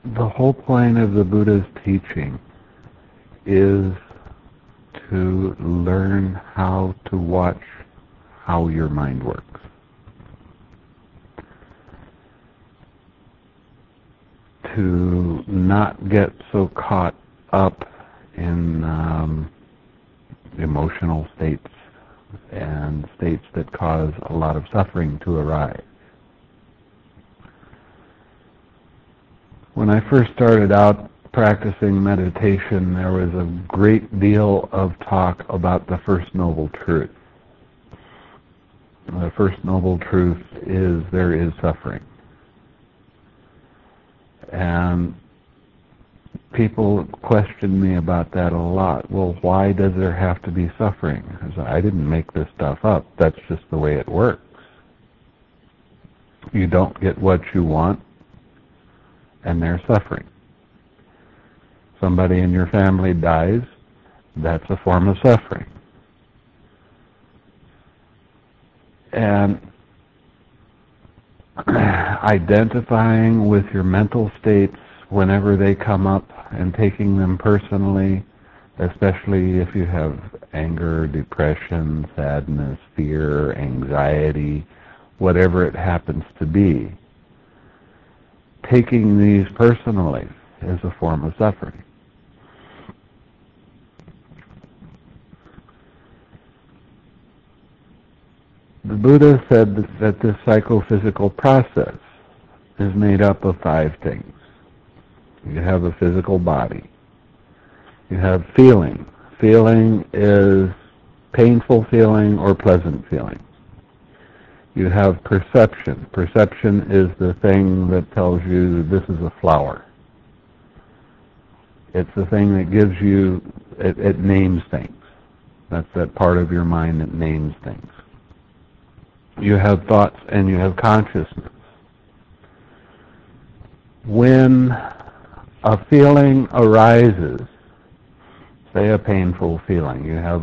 The whole point of the Buddha's teaching is to learn how to watch how your mind works. To not get so caught up in emotional states and states that cause a lot of suffering to arise. When I first started out practicing meditation, there was a great deal of talk about the First Noble Truth. The First Noble Truth is there is suffering. And people question me about that a lot. Well, why does there have to be suffering? I said, I didn't make this stuff up. That's just the way it works. You don't get what you want, and there's suffering. Somebody in your family dies, that's a form of suffering. And identifying with your mental states whenever they come up and taking them personally, especially if you have anger, depression, sadness, fear, anxiety, whatever it happens to be, taking these personally is a form of suffering. The Buddha said that this psychophysical process is made up of 5 things. You have a physical body. You have feeling. Feeling is painful feeling or pleasant feeling. You have perception. Perception is the thing that tells you this is a flower. It's the thing that gives you, it names things. That's that part of your mind that names things. You have thoughts and you have consciousness. When a feeling arises, say a painful feeling, you have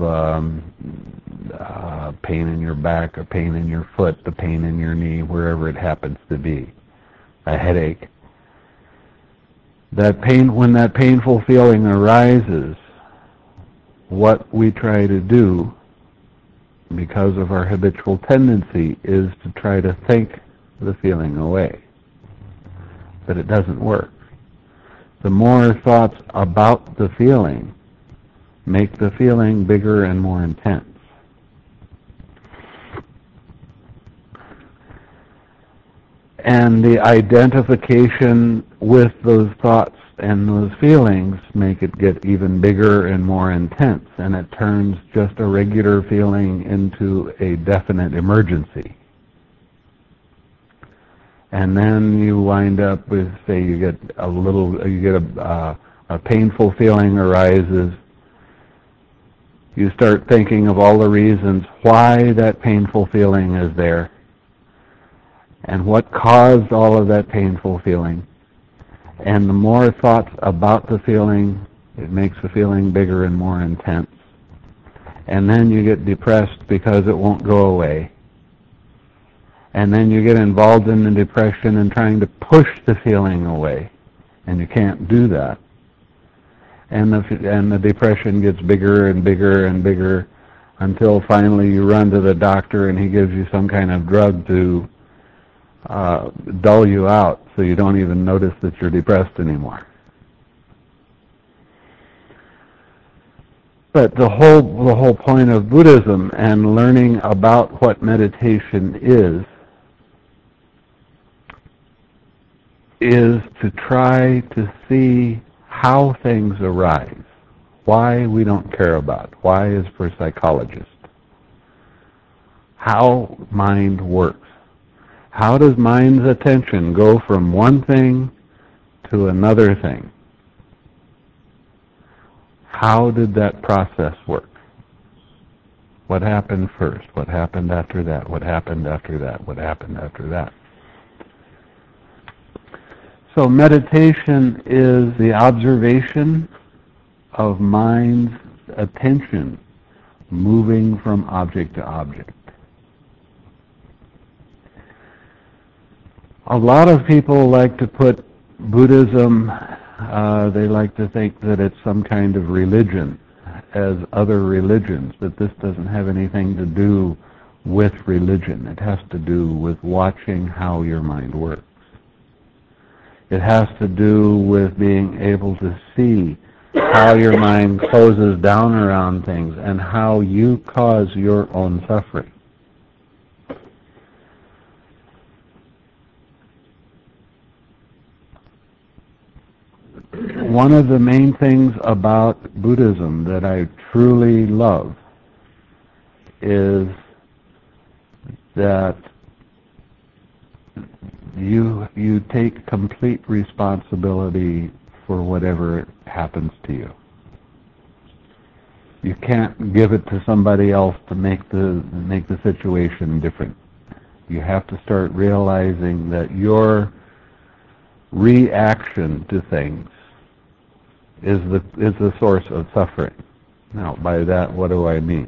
a pain in your back, a pain in your foot, a pain in your knee, wherever it happens to be, a headache. That pain, when that painful feeling arises, what we try to do, because of our habitual tendency, is to try to think the feeling away. But it doesn't work. The more thoughts about the feeling make the feeling bigger and more intense. And the identification with those thoughts and those feelings make it get even bigger and more intense, and it turns just a regular feeling into a definite emergency. And then you wind up with, say, you get a painful feeling arises. You start thinking of all the reasons why that painful feeling is there, and what caused all of that painful feeling. And the more thoughts about the feeling, it makes the feeling bigger and more intense. And then you get depressed because it won't go away. And then you get involved in the depression and trying to push the feeling away, and you can't do that. And the depression gets bigger and bigger and bigger until finally you run to the doctor and he gives you some kind of drug to dull you out so you don't even notice that you're depressed anymore. But the whole point of Buddhism and learning about what meditation is to try to see how things arise, why we don't care about, why is for psychologists, how mind works. How does mind's attention go from one thing to another thing? How did that process work? What happened first? What happened after that? What happened after that? What happened after that? So meditation is the observation of mind's attention moving from object to object. A lot of people like to put Buddhism, they like to think that it's some kind of religion, as other religions, but this doesn't have anything to do with religion. It has to do with watching how your mind works. It has to do with being able to see how your mind closes down around things and how you cause your own suffering. One of the main things about Buddhism that I truly love is that you take complete responsibility for whatever happens to you. You can't give it to somebody else to make the situation different. You have to start realizing that your reaction to things is the source of suffering. Now, by that, what do I mean?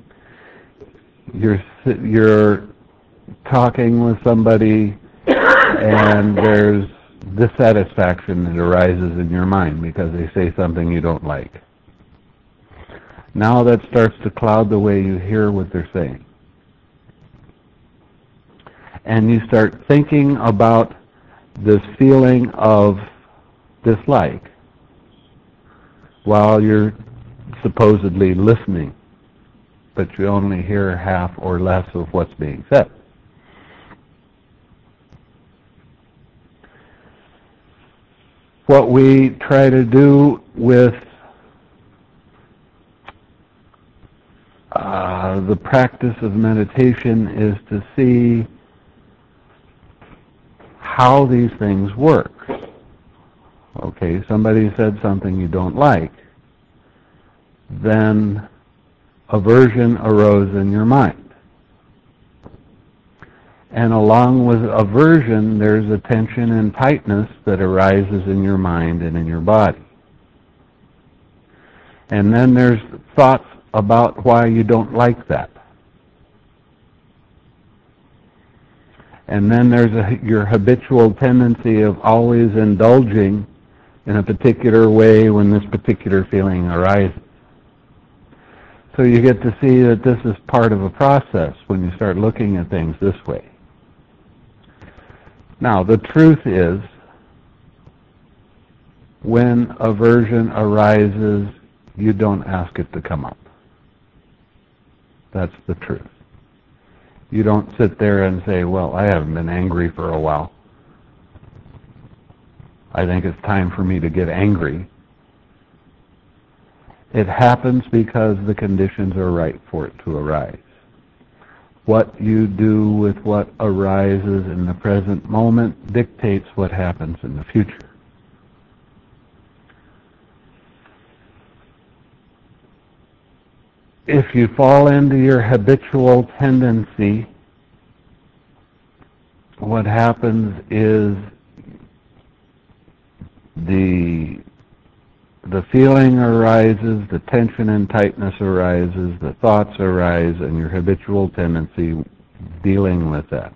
You're talking with somebody, and there's dissatisfaction that arises in your mind because they say something you don't like. Now that starts to cloud the way you hear what they're saying. And you start thinking about this feeling of dislike while you're supposedly listening, but you only hear half or less of what's being said. What we try to do with the practice of meditation is to see how these things work. Okay, somebody said something you don't like, then aversion arose in your mind. And along with aversion, there's a tension and tightness that arises in your mind and in your body. And then there's thoughts about why you don't like that. And then there's your habitual tendency of always indulging in a particular way when this particular feeling arises. So you get to see that this is part of a process when you start looking at things this way. Now, the truth is, when aversion arises, you don't ask it to come up. That's the truth. You don't sit there and say, well, I haven't been angry for a while. I think it's time for me to get angry. It happens because the conditions are right for it to arise. What you do with what arises in the present moment dictates what happens in the future. If you fall into your habitual tendency, what happens is the feeling arises, the tension and tightness arises, the thoughts arise, and your habitual tendency dealing with that.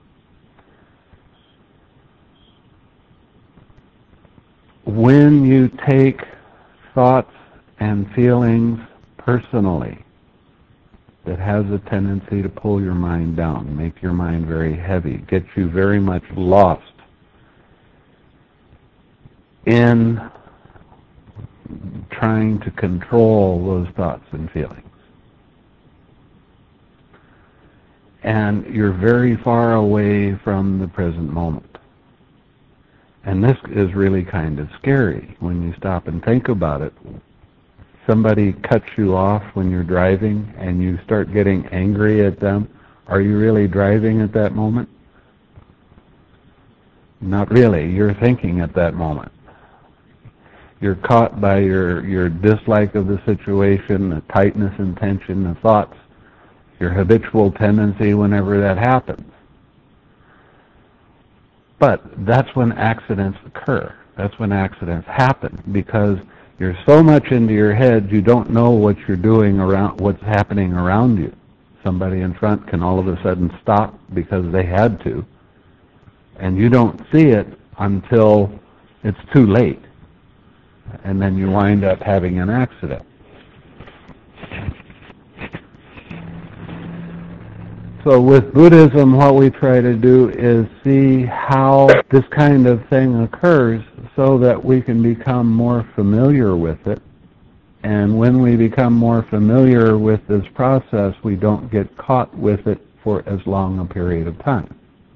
When you take thoughts and feelings personally, that has a tendency to pull your mind down, make your mind very heavy, get you very much lost in trying to control those thoughts and feelings. And you're very far away from the present moment. And this is really kind of scary when you stop and think about it. Somebody cuts you off when you're driving and you start getting angry at them. Are you really driving at that moment? Not really. You're thinking at that moment. You're caught by your dislike of the situation, the tightness and tension, the thoughts, your habitual tendency whenever that happens. But that's when accidents occur. That's when accidents happen, because you're so much into your head you don't know what you're doing around, what's happening around you. Somebody in front can all of a sudden stop because they had to, and you don't see it until it's too late. And then you wind up having an accident. So with Buddhism, what we try to do is see how this kind of thing occurs so that we can become more familiar with it. And when we become more familiar with this process, we don't get caught with it for as long a period of time.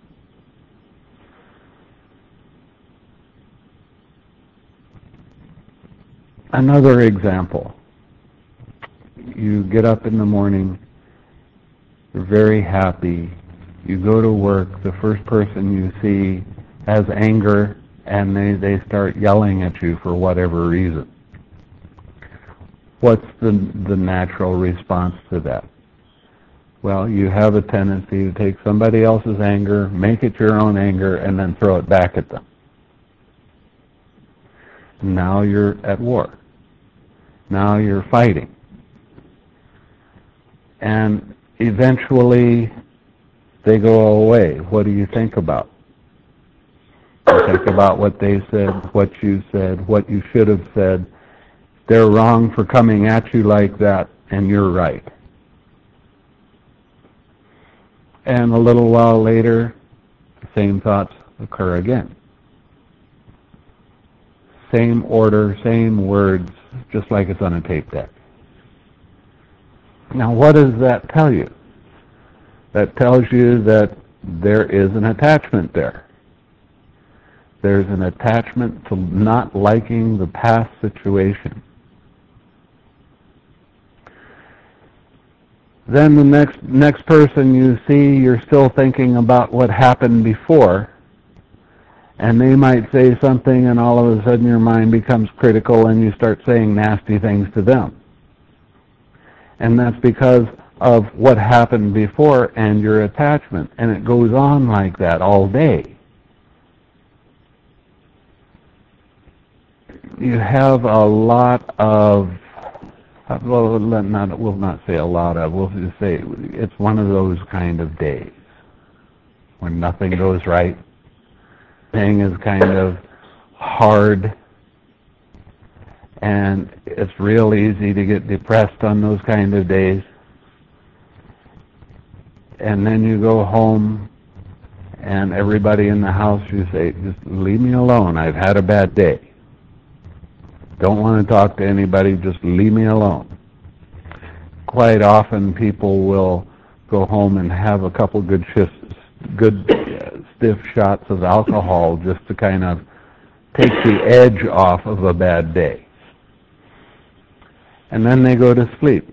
Another example. You get up in the morning, you're very happy, you go to work, the first person you see has anger, and they start yelling at you for whatever reason. What's the natural response to that? Well, you have a tendency to take somebody else's anger, make it your own anger, and then throw it back at them. Now you're at war. Now you're fighting. And eventually they go away. What do you think about? You think about what they said, what you said, what you should have said. They're wrong for coming at you like that, and you're right. And a little while later, the same thoughts occur again. Same order, same words, just like it's on a tape deck. Now, what does that tell you? That tells you that there is an attachment there. There's an attachment to not liking the past situation. Then the next person you see, you're still thinking about what happened before, and they might say something, and all of a sudden your mind becomes critical and you start saying nasty things to them. And that's because of what happened before and your attachment. And it goes on like that all day. You have a lot of, we'll not say a lot of, we'll just say it's one of those kind of days when nothing goes right. Thing is kind of hard, and it's real easy to get depressed on those kind of days. And then you go home, and everybody in the house, you say, just leave me alone, I've had a bad day. Don't want to talk to anybody, just leave me alone. Quite often people will go home and have a couple good stiff shots of alcohol just to kind of take the edge off of a bad day. And then they go to sleep.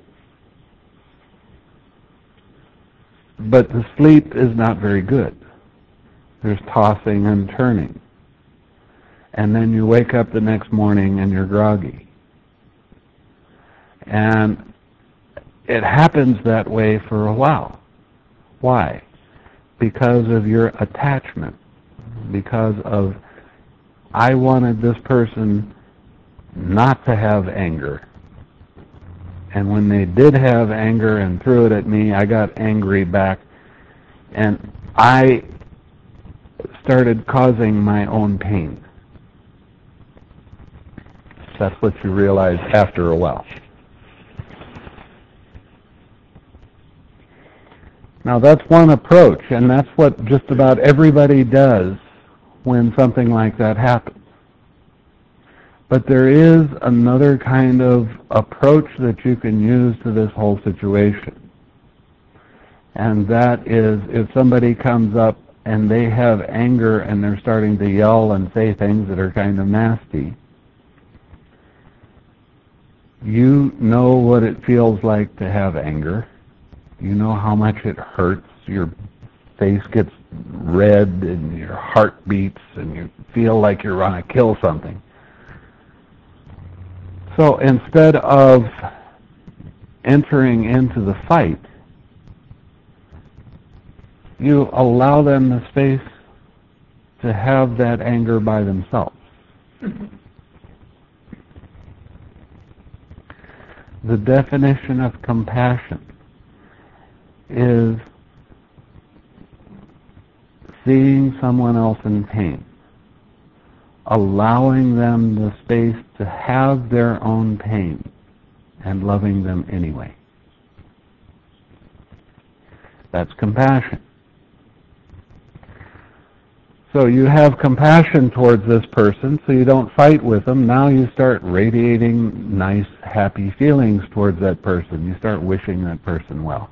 But the sleep is not very good. There's tossing and turning. And then you wake up the next morning and you're groggy. And it happens that way for a while. Why? Because of your attachment. Because of, I wanted this person not to have anger. And when they did have anger and threw it at me, I got angry back. And I started causing my own pain. That's what you realize after a while. Now that's one approach, and that's what just about everybody does when something like that happens. But there is another kind of approach that you can use to this whole situation. And that is, if somebody comes up and they have anger and they're starting to yell and say things that are kind of nasty, you know what it feels like to have anger. You know how much it hurts. Your face gets red and your heart beats and you feel like you're going to kill something. So instead of entering into the fight, you allow them the space to have that anger by themselves. The definition of compassion is seeing someone else in pain, allowing them the space to have their own pain and loving them anyway. That's compassion. So you have compassion towards this person, so you don't fight with them. Now you start radiating nice, happy feelings towards that person. You start wishing that person well.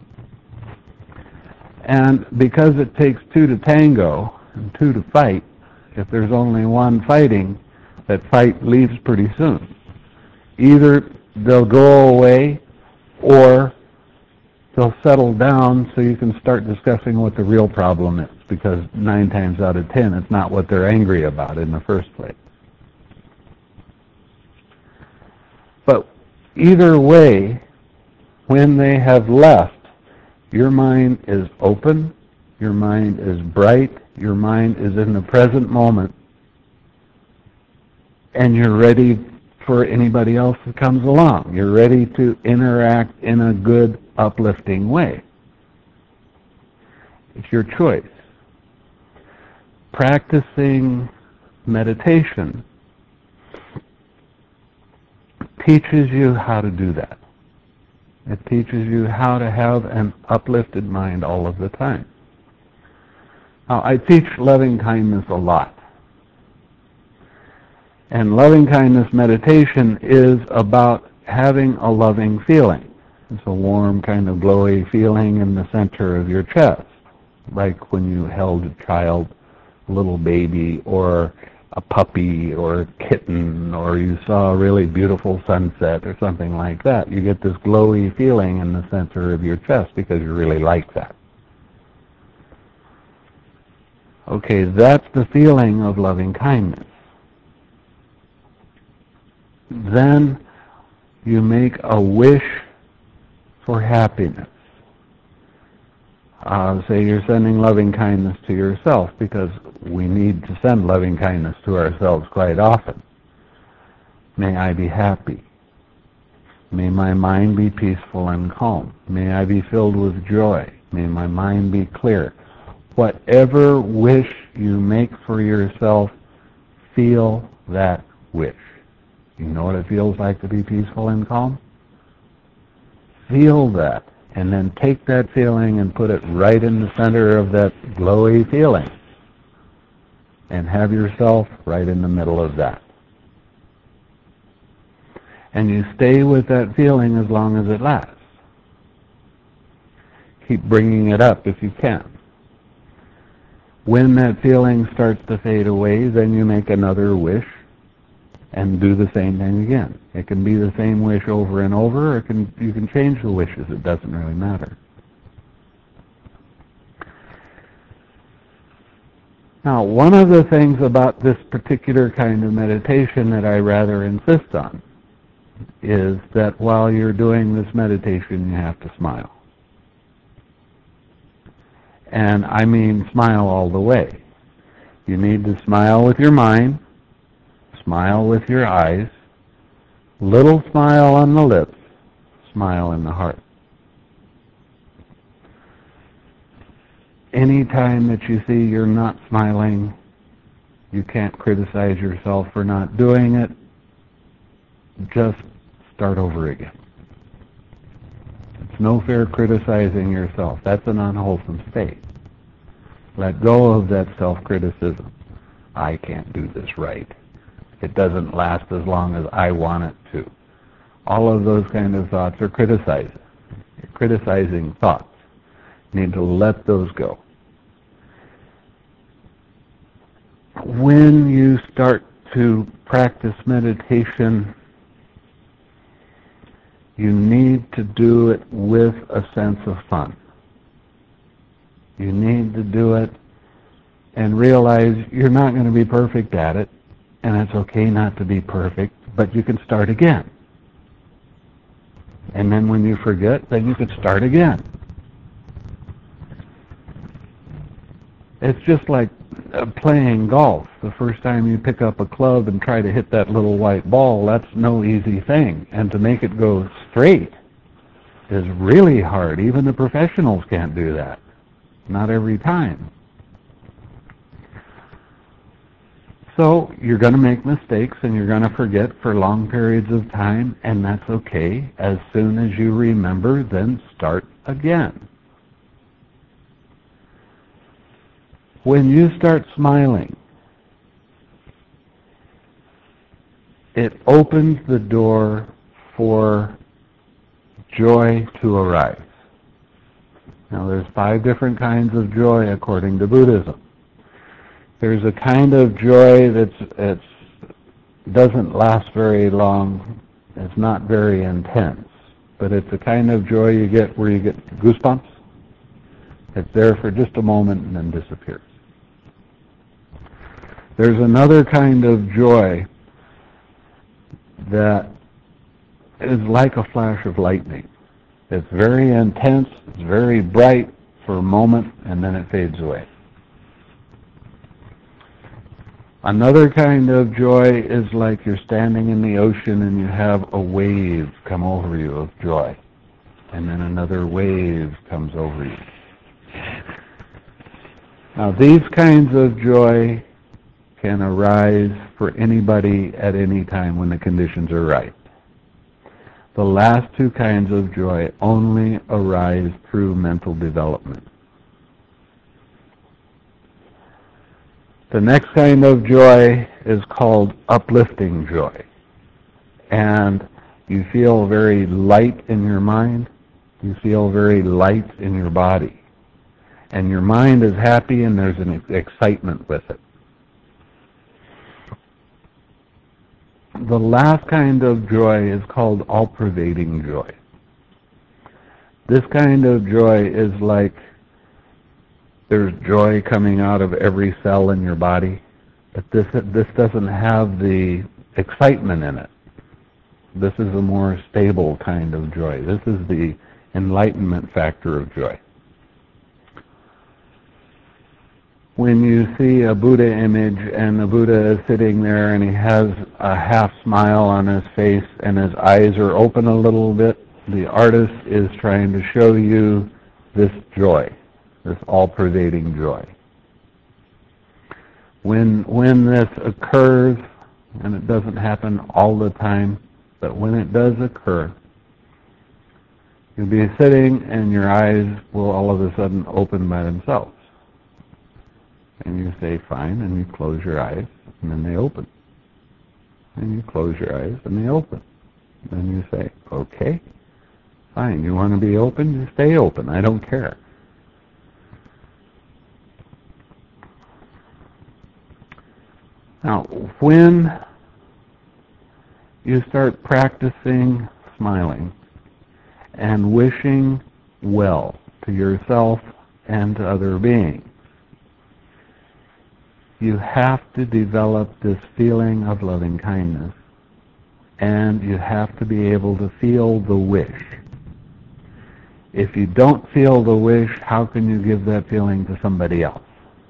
And because it takes two to tango and two to fight, if there's only one fighting, that fight leaves pretty soon. Either they'll go away or they'll settle down so you can start discussing what the real problem is, because 9 times out of 10 it's not what they're angry about in the first place. But either way, when they have left, your mind is open, your mind is bright, your mind is in the present moment, and you're ready for anybody else that comes along. You're ready to interact in a good, uplifting way. It's your choice. Practicing meditation teaches you how to do that. It teaches you how to have an uplifted mind all of the time. Now, I teach loving kindness a lot. And loving kindness meditation is about having a loving feeling. It's a warm, kind of glowy feeling in the center of your chest, like when you held a child, a little baby, or a puppy, or a kitten, or you saw a really beautiful sunset, or something like that. You get this glowy feeling in the center of your chest because you really like that. Okay, that's the feeling of loving kindness. Then you make a wish for happiness. Say you're sending loving kindness to yourself, because we need to send loving kindness to ourselves quite often. May I be happy. May my mind be peaceful and calm. May I be filled with joy. May my mind be clear. Whatever wish you make for yourself, feel that wish. You know what it feels like to be peaceful and calm? Feel that, and then take that feeling and put it right in the center of that glowy feeling, and have yourself right in the middle of that. And you stay with that feeling as long as it lasts. Keep bringing it up if you can. When that feeling starts to fade away, then you make another wish and do the same thing again. It can be the same wish over and over, or you can change the wishes. It doesn't really matter. Now, one of the things about this particular kind of meditation that I rather insist on is that while you're doing this meditation, you have to smile. And I mean smile all the way. You need to smile with your mind, smile with your eyes, little smile on the lips, smile in the heart. Any time that you see you're not smiling, you can't criticize yourself for not doing it. Just start over again. It's no fair criticizing yourself. That's an unwholesome state. Let go of that self-criticism. I can't do this right. It doesn't last as long as I want it to. All of those kind of thoughts are criticizing. You're criticizing thoughts. You need to let those go. When you start to practice meditation, you need to do it with a sense of fun. You need to do it and realize you're not going to be perfect at it, and it's okay not to be perfect, but you can start again. And then when you forget, then you can start again. It's just like playing golf. The first time you pick up a club and try to hit that little white ball, that's no easy thing. And to make it go straight is really hard. Even the professionals can't do that. Not every time. So you're going to make mistakes and you're going to forget for long periods of time, and that's okay. As soon as you remember, then start again. When you start smiling, it opens the door for joy to arise. Now there's 5 different kinds of joy according to Buddhism. There's a kind of joy that doesn't last very long. It's not very intense, but it's a kind of joy you get where you get goosebumps. It's there for just a moment and then disappears. There's another kind of joy that is like a flash of lightning. It's very intense, it's very bright for a moment, and then it fades away. Another kind of joy is like you're standing in the ocean and you have a wave come over you of joy, and then another wave comes over you. Now these kinds of joy can arise for anybody at any time when the conditions are right. The last 2 kinds of joy only arise through mental development. The next kind of joy is called uplifting joy. And you feel very light in your mind. You feel very light in your body. And your mind is happy and there's an excitement with it. The last kind of joy is called all-pervading joy. This kind of joy is like there's joy coming out of every cell in your body, but this doesn't have the excitement in it. This is a more stable kind of joy. This is the enlightenment factor of joy. When you see a Buddha image and the Buddha is sitting there and he has a half smile on his face and his eyes are open a little bit, the artist is trying to show you this joy, this all-pervading joy. When this occurs, and it doesn't happen all the time, but when it does occur, you'll be sitting and your eyes will all of a sudden open by themselves. And you say, fine, and you close your eyes, and then they open. And you close your eyes, and they open. Then you say, okay, fine, you want to be open? You stay open, I don't care. Now, when you start practicing smiling and wishing well to yourself and to other beings, you have to develop this feeling of loving kindness, and you have to be able to feel the wish. If you don't feel the wish, how can you give that feeling to somebody else?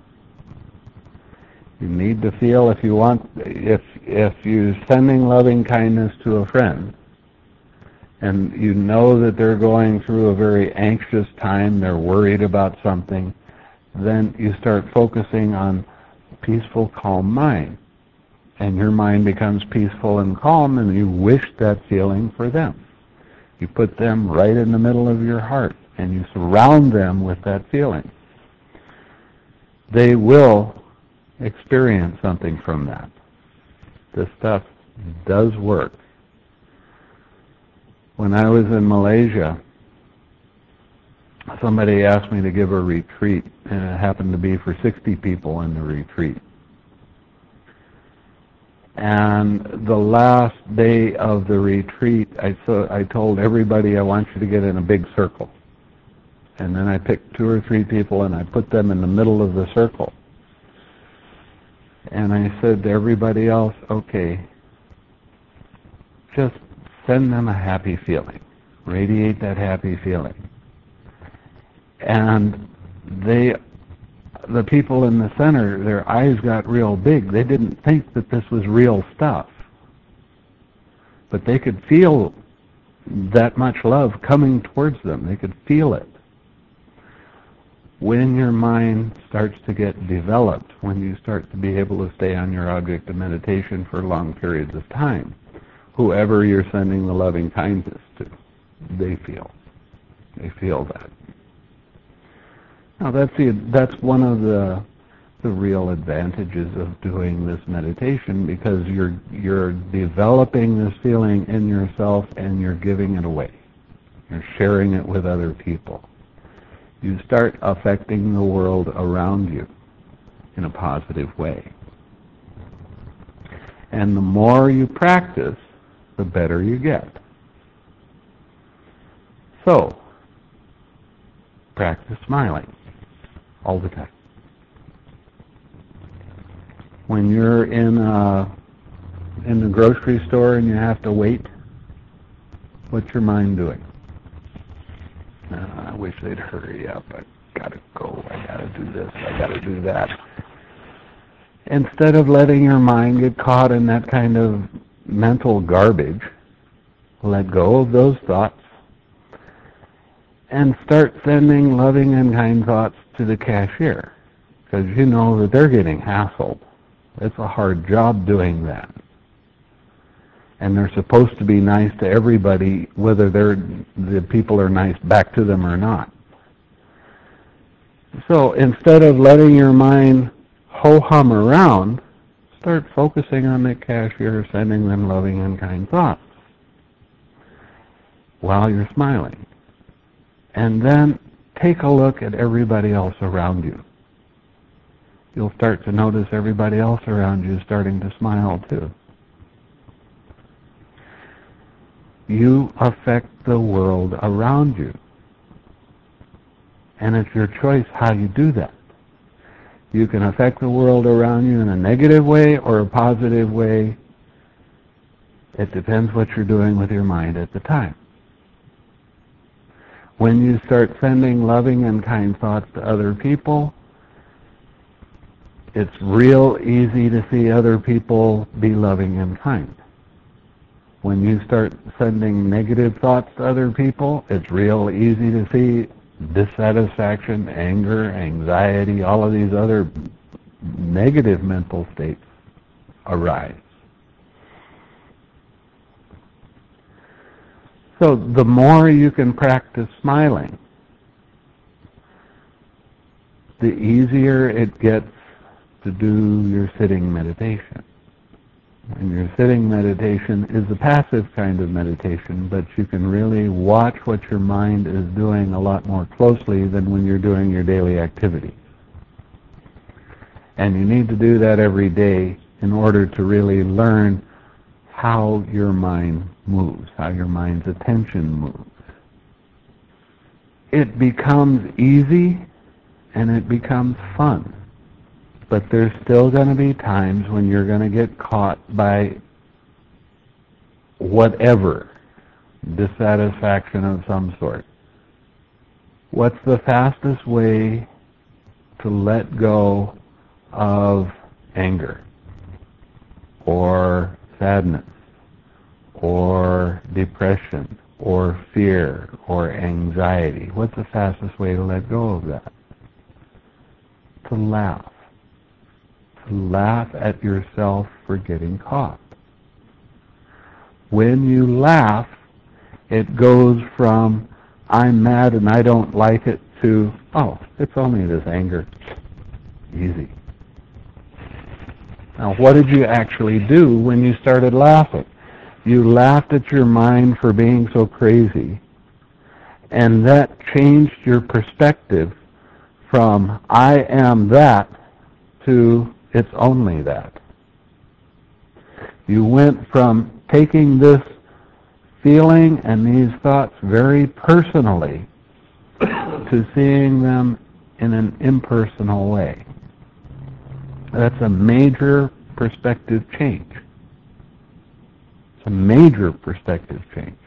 You need to feel, if you're sending loving kindness to a friend, and you know that they're going through a very anxious time, they're worried about something, then you start focusing on peaceful, calm mind. And your mind becomes peaceful and calm, and you wish that feeling for them. You put them right in the middle of your heart, and you surround them with that feeling. They will experience something from that. This stuff does work. When I was in Malaysia, somebody asked me to give a retreat, and it happened to be for 60 people in the retreat. And the last day of the retreat, I told everybody, I want you to get in a big circle. And then I picked 2 or 3 people and I put them in the middle of the circle. And I said to everybody else, okay, just send them a happy feeling. Radiate that happy feeling. And the people in the center, their eyes got real big. They didn't think that this was real stuff. But they could feel that much love coming towards them. They could feel it. When your mind starts to get developed, when you start to be able to stay on your object of meditation for long periods of time, whoever you're sending the loving kindness to, they feel that. Now that's one of the real advantages of doing this meditation, because you're developing this feeling in yourself and you're giving it away. You're sharing it with other people. You start affecting the world around you in a positive way. And the more you practice, the better you get. So, practice smiling all the time. When you're in the grocery store and you have to wait, what's your mind doing? I wish they'd hurry up. I gotta go. I gotta do this. I gotta do that. Instead of letting your mind get caught in that kind of mental garbage, let go of those thoughts and start sending loving and kind thoughts to the cashier, because you know that they're getting hassled. It's a hard job doing that. And they're supposed to be nice to everybody, whether the people are nice back to them or not. So instead of letting your mind ho-hum around, start focusing on the cashier, sending them loving and kind thoughts while you're smiling. And then take a look at everybody else around you. You'll start to notice everybody else around you starting to smile too. You affect the world around you. And it's your choice how you do that. You can affect the world around you in a negative way or a positive way. It depends what you're doing with your mind at the time. When you start sending loving and kind thoughts to other people, it's real easy to see other people be loving and kind. When you start sending negative thoughts to other people, it's real easy to see dissatisfaction, anger, anxiety, all of these other negative mental states arise. So the more you can practice smiling, the easier it gets to do your sitting meditation. And your sitting meditation is a passive kind of meditation, but you can really watch what your mind is doing a lot more closely than when you're doing your daily activities. And you need to do that every day in order to really learn how your mind moves, how your mind's attention moves. It becomes easy and it becomes fun. But there's still going to be times when you're going to get caught by whatever, dissatisfaction of some sort. What's the fastest way to let go of anger or sadness or depression or fear or anxiety? What's the fastest way to let go of that? To laugh. Laugh at yourself for getting caught. When you laugh, it goes from, I'm mad and I don't like it, to, oh, it's only this anger. Easy. Now, what did you actually do when you started laughing? You laughed at your mind for being so crazy, and that changed your perspective from, I am that, to, it's only that. You went from taking this feeling and these thoughts very personally to seeing them in an impersonal way. That's a major perspective change. It's a major perspective change.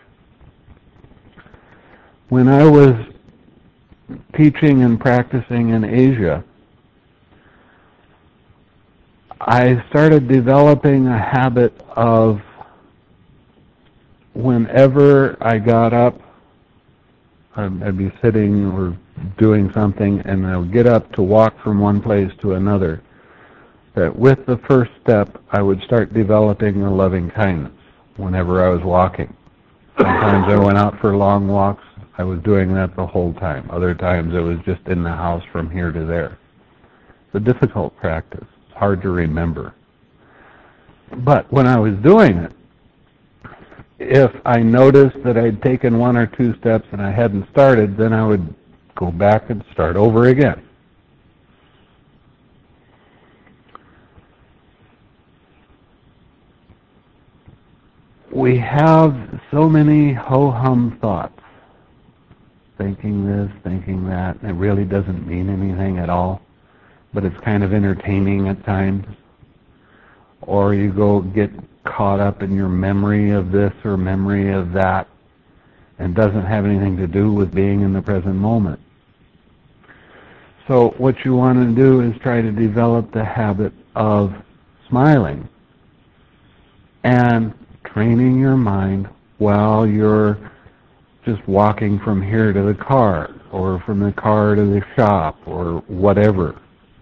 When I was teaching and practicing in Asia, I started developing a habit of, whenever I got up, I'd be sitting or doing something and I would get up to walk from one place to another, that with the first step I would start developing a loving kindness whenever I was walking. Sometimes I went out for long walks. I was doing that the whole time. Other times it was just in the house from here to there. It's a difficult practice. It's hard to remember. But when I was doing it, if I noticed that I'd taken one or two steps and I hadn't started, then I would go back and start over again. We have so many ho-hum thoughts, thinking this, thinking that, and it really doesn't mean anything at all, but it's kind of entertaining at times. Or you go get caught up in your memory of this or memory of that, and doesn't have anything to do with being in the present moment. So what you want to do is try to develop the habit of smiling and training your mind while you're just walking from here to the car, or from the car to the shop, or whatever.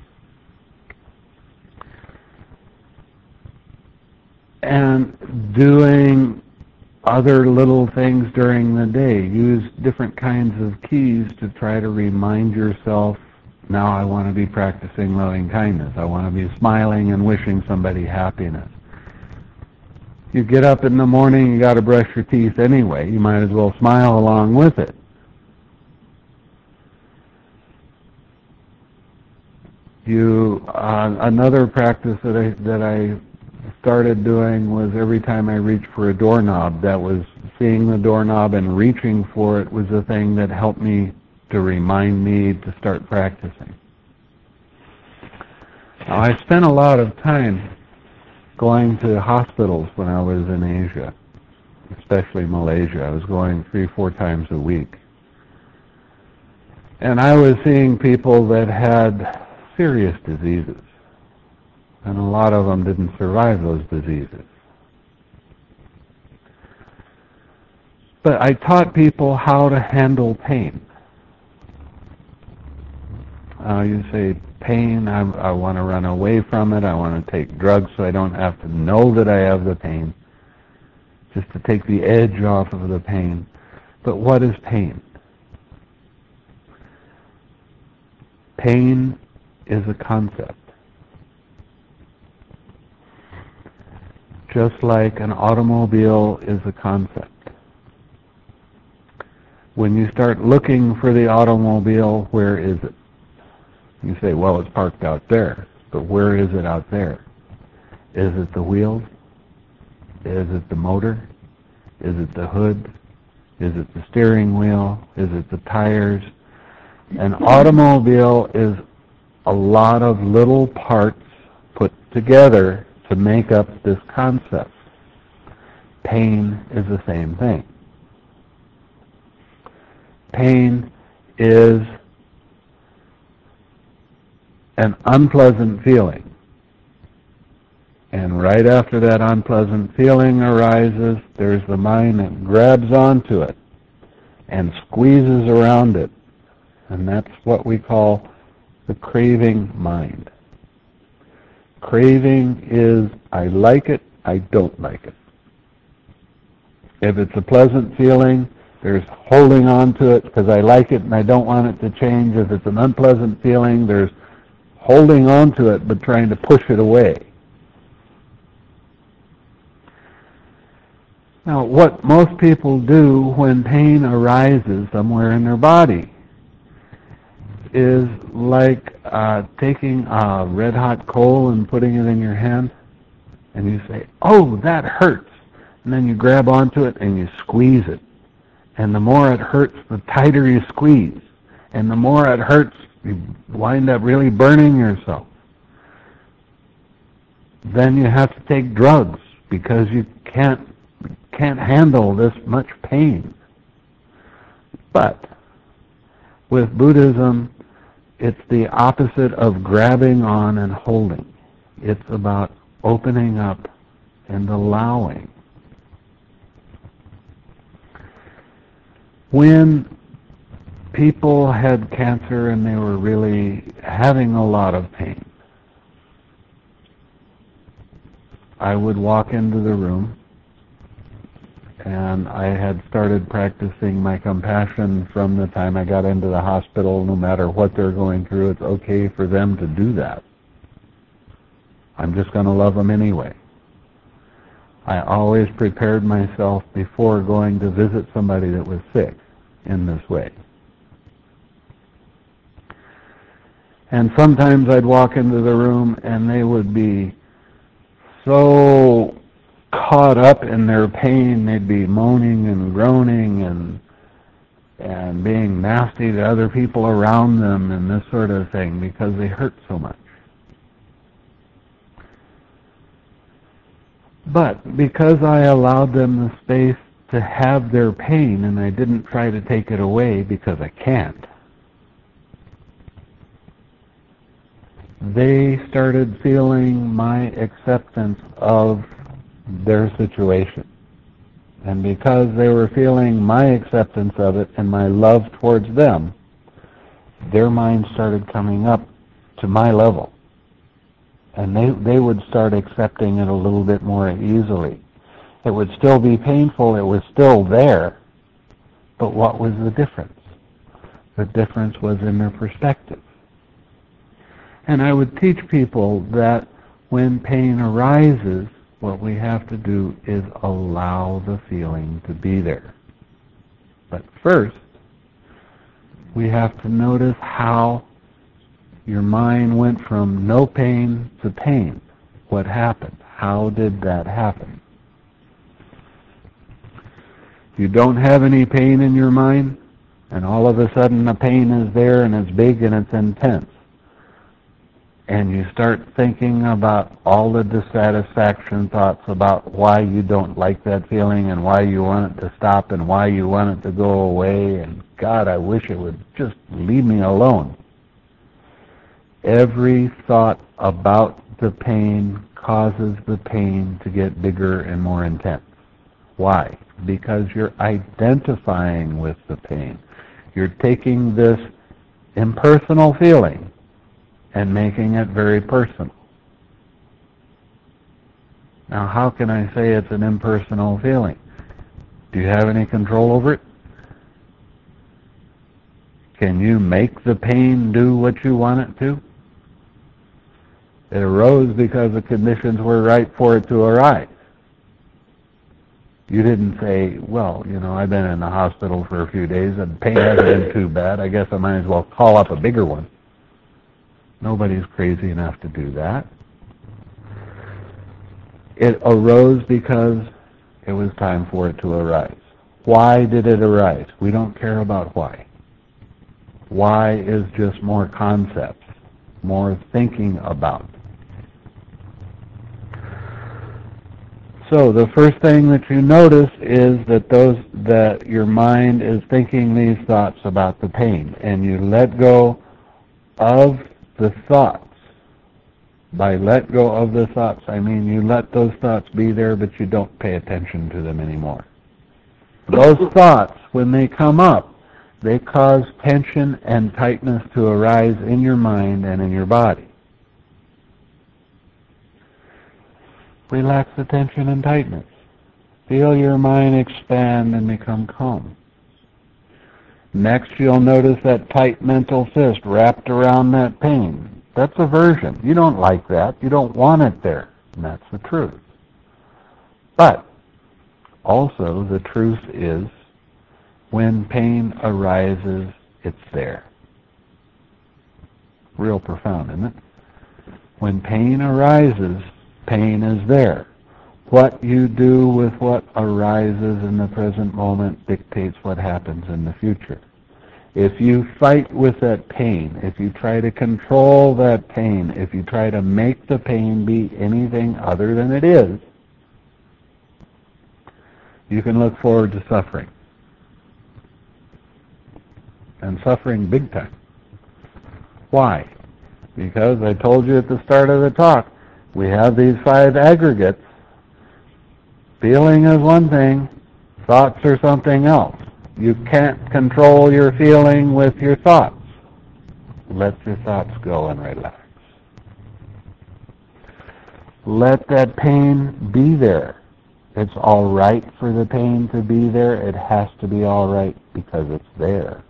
And doing other little things during the day. Use different kinds of keys to try to remind yourself, now I want to be practicing loving kindness. I want to be smiling and wishing somebody happiness. You get up in the morning, you got to brush your teeth anyway. You might as well smile along with it. Another practice that I started doing was every time I reached for a doorknob, that was seeing the doorknob and reaching for it was the thing that helped me to remind me to start practicing. Now, I spent a lot of time going to hospitals when I was in Asia, especially Malaysia. I was going 3-4 times a week. And I was seeing people that had serious diseases. And a lot of them didn't survive those diseases. But I taught people how to handle pain. You say, pain, I want to run away from it, I want to take drugs so I don't have to know that I have the pain, just to take the edge off of the pain. But what is pain? Pain is a concept. Just like an automobile is a concept. When you start looking for the automobile, where is it? You say, well, it's parked out there. But where is it out there? Is it the wheels? Is it the motor? Is it the hood? Is it the steering wheel? Is it the tires? An automobile is a lot of little parts put together to make up this concept. Pain is the same thing. Pain is an unpleasant feeling. And right after that unpleasant feeling arises, there's the mind that grabs onto it and squeezes around it. And that's what we call the craving mind. Craving is, I like it, I don't like it. If it's a pleasant feeling, there's holding on to it because I like it and I don't want it to change. If it's an unpleasant feeling, there's holding on to it but trying to push it away. Now, what most people do when pain arises somewhere in their body is like taking a red-hot coal and putting it in your hand, and you say, oh, that hurts. And then you grab onto it and you squeeze it. And the more it hurts, the tighter you squeeze. And the more it hurts, you wind up really burning yourself. Then you have to take drugs because you can't handle this much pain. But with Buddhism, it's the opposite of grabbing on and holding. It's about opening up and allowing. When people had cancer and they were really having a lot of pain, I would walk into the room, and I had started practicing my compassion from the time I got into the hospital. No matter what they're going through, it's okay for them to do that. I'm just going to love them anyway. I always prepared myself before going to visit somebody that was sick in this way. And sometimes I'd walk into the room and they would be so caught up in their pain, they'd be moaning and groaning and being nasty to other people around them and this sort of thing because they hurt so much. But because I allowed them the space to have their pain and I didn't try to take it away because I can't, they started feeling my acceptance of their situation. And because they were feeling my acceptance of it and my love towards them, their mind started coming up to my level. And they would start accepting it a little bit more easily. It would still be painful, it was still there, but what was the difference? The difference was in their perspective. And I would teach people that when pain arises, what we have to do is allow the feeling to be there. But first, we have to notice how your mind went from no pain to pain. What happened? How did that happen? You don't have any pain in your mind, and all of a sudden the pain is there and it's big and it's intense. And you start thinking about all the dissatisfaction thoughts about why you don't like that feeling and why you want it to stop and why you want it to go away, and God, I wish it would just leave me alone. Every thought about the pain causes the pain to get bigger and more intense. Why? Because you're identifying with the pain. You're taking this impersonal feeling and making it very personal. Now, how can I say it's an impersonal feeling? Do you have any control over it? Can you make the pain do what you want it to? It arose because the conditions were right for it to arise. You didn't say, well, I've been in the hospital for a few days and pain hasn't been too bad. I guess I might as well call up a bigger one. Nobody's crazy enough to do that. It arose because it was time for it to arise. Why did it arise? We don't care about why. Why is just more concepts, more thinking about. So the first thing that you notice is that your mind is thinking these thoughts about the pain, and you let go of the thoughts. By let go of the thoughts, I mean you let those thoughts be there, but you don't pay attention to them anymore. Those thoughts, when they come up, they cause tension and tightness to arise in your mind and in your body. Relax the tension and tightness. Feel your mind expand and become calm. Next, you'll notice that tight mental fist wrapped around that pain. That's aversion. You don't like that. You don't want it there. And that's the truth. But also the truth is when pain arises, it's there. Real profound, isn't it? When pain arises, pain is there. What you do with what arises in the present moment dictates what happens in the future. If you fight with that pain, if you try to control that pain, if you try to make the pain be anything other than it is, you can look forward to suffering. And suffering big time. Why? Because I told you at the start of the talk, we have these 5 aggregates. Feeling is one thing, thoughts are something else. You can't control your feeling with your thoughts. Let your thoughts go and relax. Let that pain be there. It's all right for the pain to be there. It has to be all right because it's there.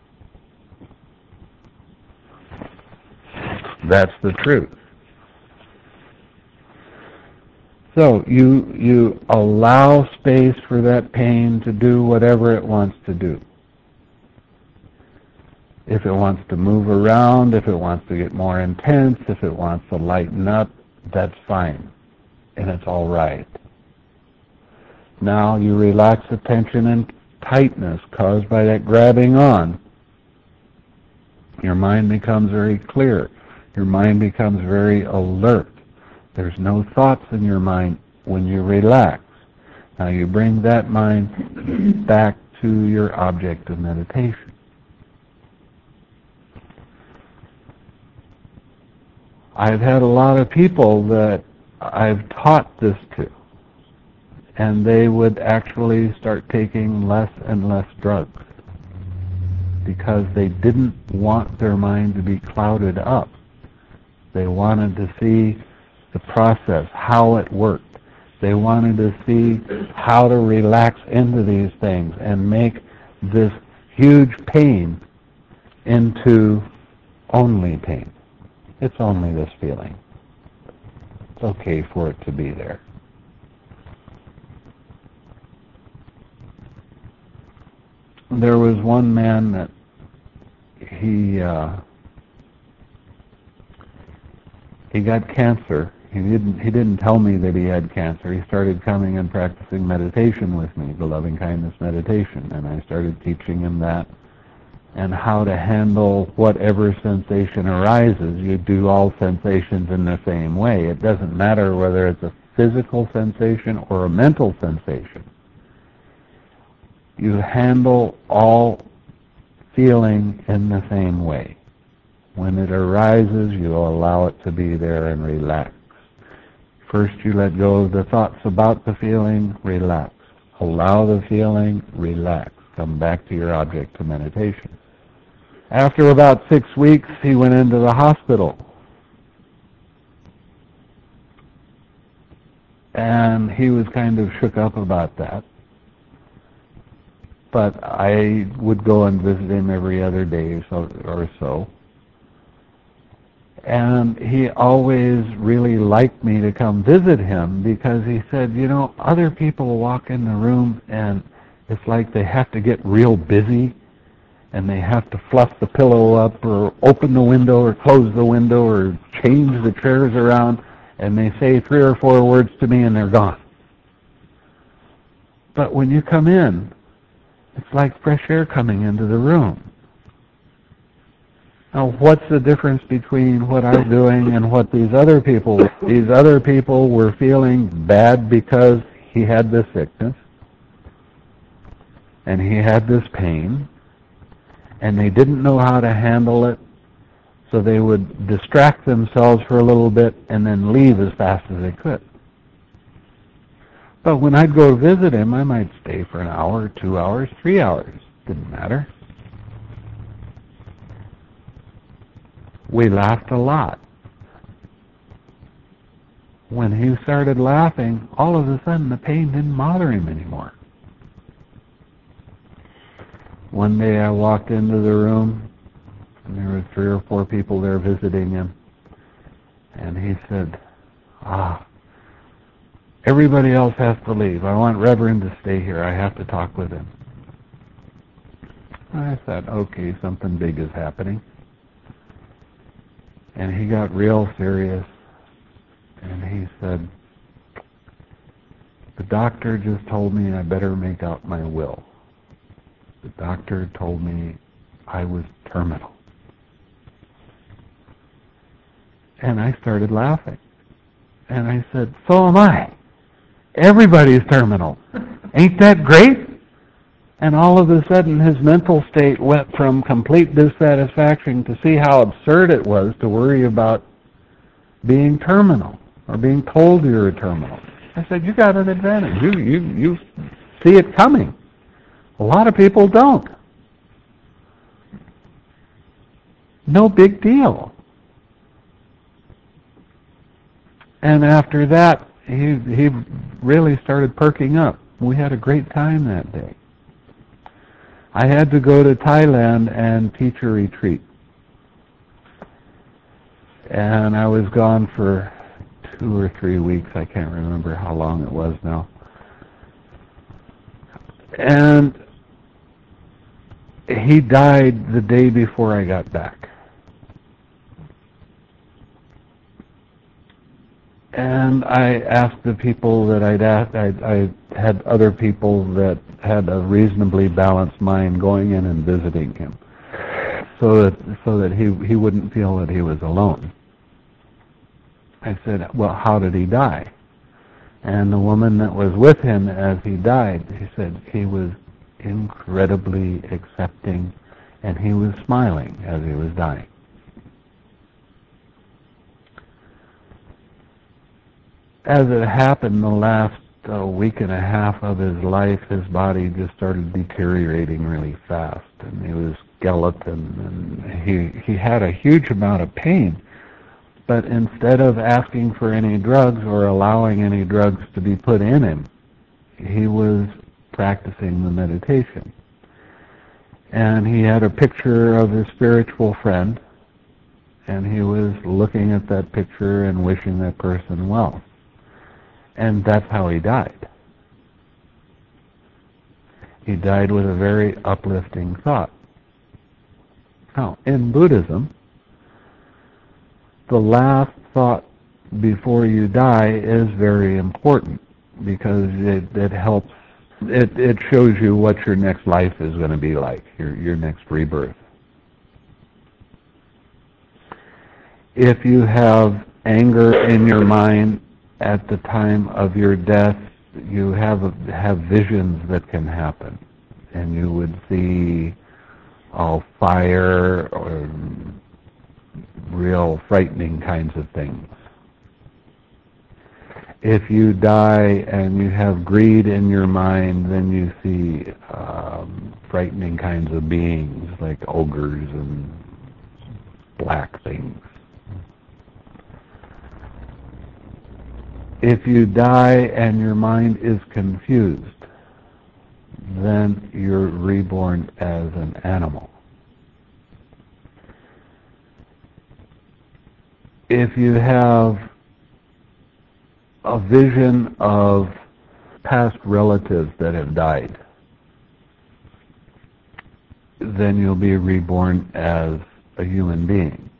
That's the truth. So you allow space for that pain to do whatever it wants to do. If it wants to move around, if it wants to get more intense, if it wants to lighten up, that's fine. And it's all right. Now you relax the tension and tightness caused by that grabbing on. Your mind becomes very clear. Your mind becomes very alert. There's no thoughts in your mind when you relax. Now you bring that mind back to your object of meditation. I've had a lot of people that I've taught this to, and they would actually start taking less and less drugs because they didn't want their mind to be clouded up. They wanted to see the process, how it worked. They wanted to see how to relax into these things and make this huge pain into only pain. It's only this feeling. It's okay for it to be there. There was one man that he got cancer. He didn't tell me that he had cancer. He started coming and practicing meditation with me, the loving kindness meditation, and I started teaching him that and how to handle whatever sensation arises. You do all sensations in the same way. It doesn't matter whether it's a physical sensation or a mental sensation. You handle all feeling in the same way. When it arises, you allow it to be there and relax. First you let go of the thoughts about the feeling, relax. Allow the feeling, relax. Come back to your object of meditation. After about 6 weeks, he went into the hospital. And he was kind of shook up about that. But I would go and visit him every other day or so. And he always really liked me to come visit him because he said, you know, other people walk in the room and it's like they have to get real busy and they have to fluff the pillow up or open the window or close the window or change the chairs around, and they say 3 or 4 words to me and they're gone. But when you come in, it's like fresh air coming into the room. Now, what's the difference between what I'm doing and what these other people were? These other people were feeling bad because he had this sickness and he had this pain, and they didn't know how to handle it, so they would distract themselves for a little bit and then leave as fast as they could. But when I'd go visit him, I might stay for an hour, 2 hours, 3 hours. Didn't matter. We laughed a lot. When he started laughing, all of a sudden the pain didn't bother him anymore. One day I walked into the room, and there were 3 or 4 people there visiting him, and he said, everybody else has to leave. I want Reverend to stay here. I have to talk with him. I thought, okay, something big is happening. And he got real serious, and he said, the doctor just told me I better make out my will. The doctor told me I was terminal. And I started laughing. And I said, so am I. Everybody's terminal. Ain't that great? And all of a sudden his mental state went from complete dissatisfaction to see how absurd it was to worry about being terminal or being told you're a terminal. I said, you got an advantage. You see it coming. A lot of people don't. No big deal. And after that, he really started perking up. We had a great time that day. I had to go to Thailand and teach a retreat. And I was gone for 2 or 3 weeks. I can't remember how long it was now. And he died the day before I got back. And I asked the people that I'd asked, I had other people that had a reasonably balanced mind going in and visiting him, so that he wouldn't feel that he was alone. I said, well, how did he die? And the woman that was with him as he died, she said he was incredibly accepting, and he was smiling as he was dying. As it happened, the last week and a half of his life, his body just started deteriorating really fast, and he was skeleton, and he had a huge amount of pain. But instead of asking for any drugs or allowing any drugs to be put in him, he was practicing the meditation. And he had a picture of his spiritual friend, and he was looking at that picture and wishing that person well. And that's how he died. He died with a very uplifting thought. Now, in Buddhism, the last thought before you die is very important, because it helps, it shows you what your next life is going to be like, your next rebirth. If you have anger in your mind at the time of your death, you have visions that can happen, and you would see fire or real frightening kinds of things. If you die and you have greed in your mind, then you see frightening kinds of beings like ogres and black things. If you die and your mind is confused, then you're reborn as an animal. If you have a vision of past relatives that have died, then you'll be reborn as a human being.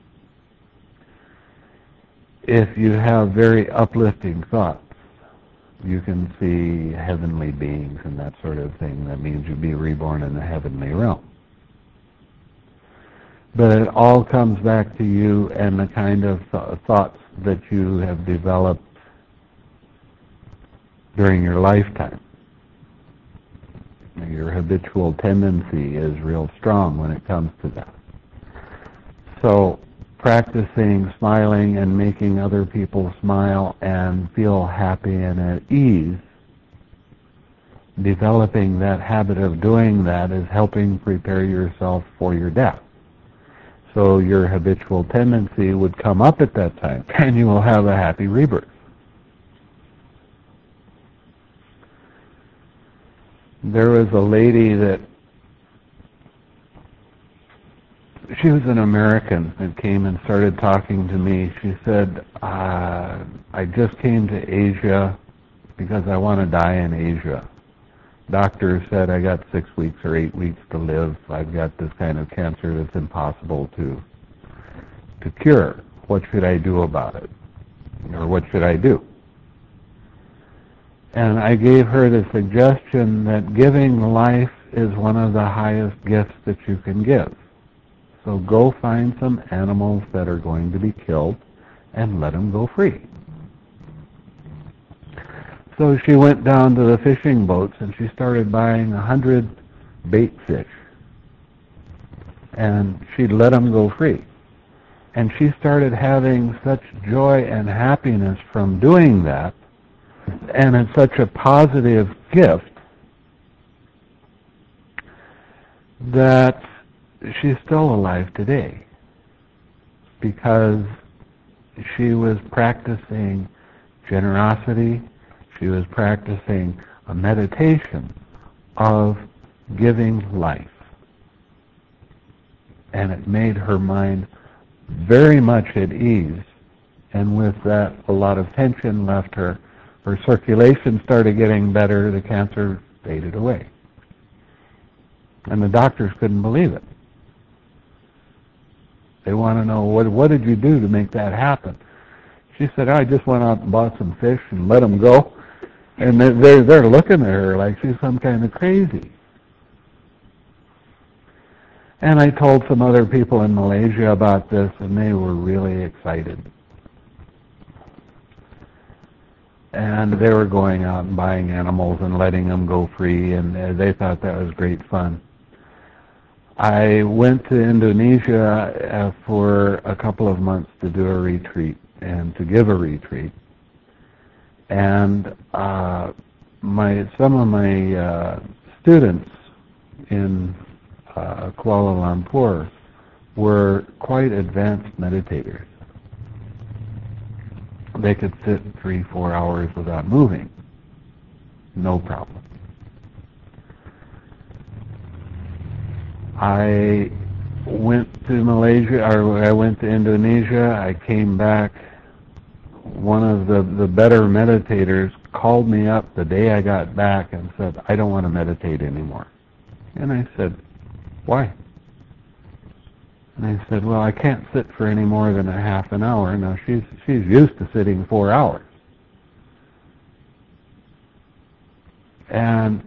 If you have very uplifting thoughts, you can see heavenly beings and that sort of thing. That means you'll be reborn in the heavenly realm. But it all comes back to you and the kind of thoughts that you have developed during your lifetime. Your habitual tendency is real strong when it comes to that. So practicing smiling and making other people smile and feel happy and at ease, developing that habit of doing that is helping prepare yourself for your death. So your habitual tendency would come up at that time, and you will have a happy rebirth. There was a lady that, she was an American that came and started talking to me. She said, I just came to Asia because I want to die in Asia. Doctor said I got 6 weeks or 8 weeks to live. I've got this kind of cancer that's impossible to cure. What should I do about it? Or what should I do? And I gave her the suggestion that giving life is one of the highest gifts that you can give. So go find some animals that are going to be killed and let them go free. So she went down to the fishing boats and she started buying 100 bait fish. And she'd let them go free. And she started having such joy and happiness from doing that, and it's such a positive gift, that she's still alive today. because she was practicing generosity. She was practicing a meditation of giving life. And it made her mind very much at ease. And with that, a lot of tension left her. Her circulation started getting better. The cancer faded away. And the doctors couldn't believe it. They want to know, what did you do to make that happen? She said, I just went out and bought some fish and let them go. And they're looking at her like she's some kind of crazy. And I told some other people in Malaysia about this, and they were really excited. And they were going out and buying animals and letting them go free, and they thought that was great fun. I went to Indonesia for a couple of months to do a retreat and to give a retreat. And some of my students in Kuala Lumpur were quite advanced meditators. They could sit 3-4 hours without moving. No problem. I went to Malaysia, or I went to Indonesia. I came back. One of the better meditators called me up the day I got back and said, I don't want to meditate anymore. And I said, why? And I said, well, I can't sit for any more than a half an hour. Now, she's used to sitting 4 hours. And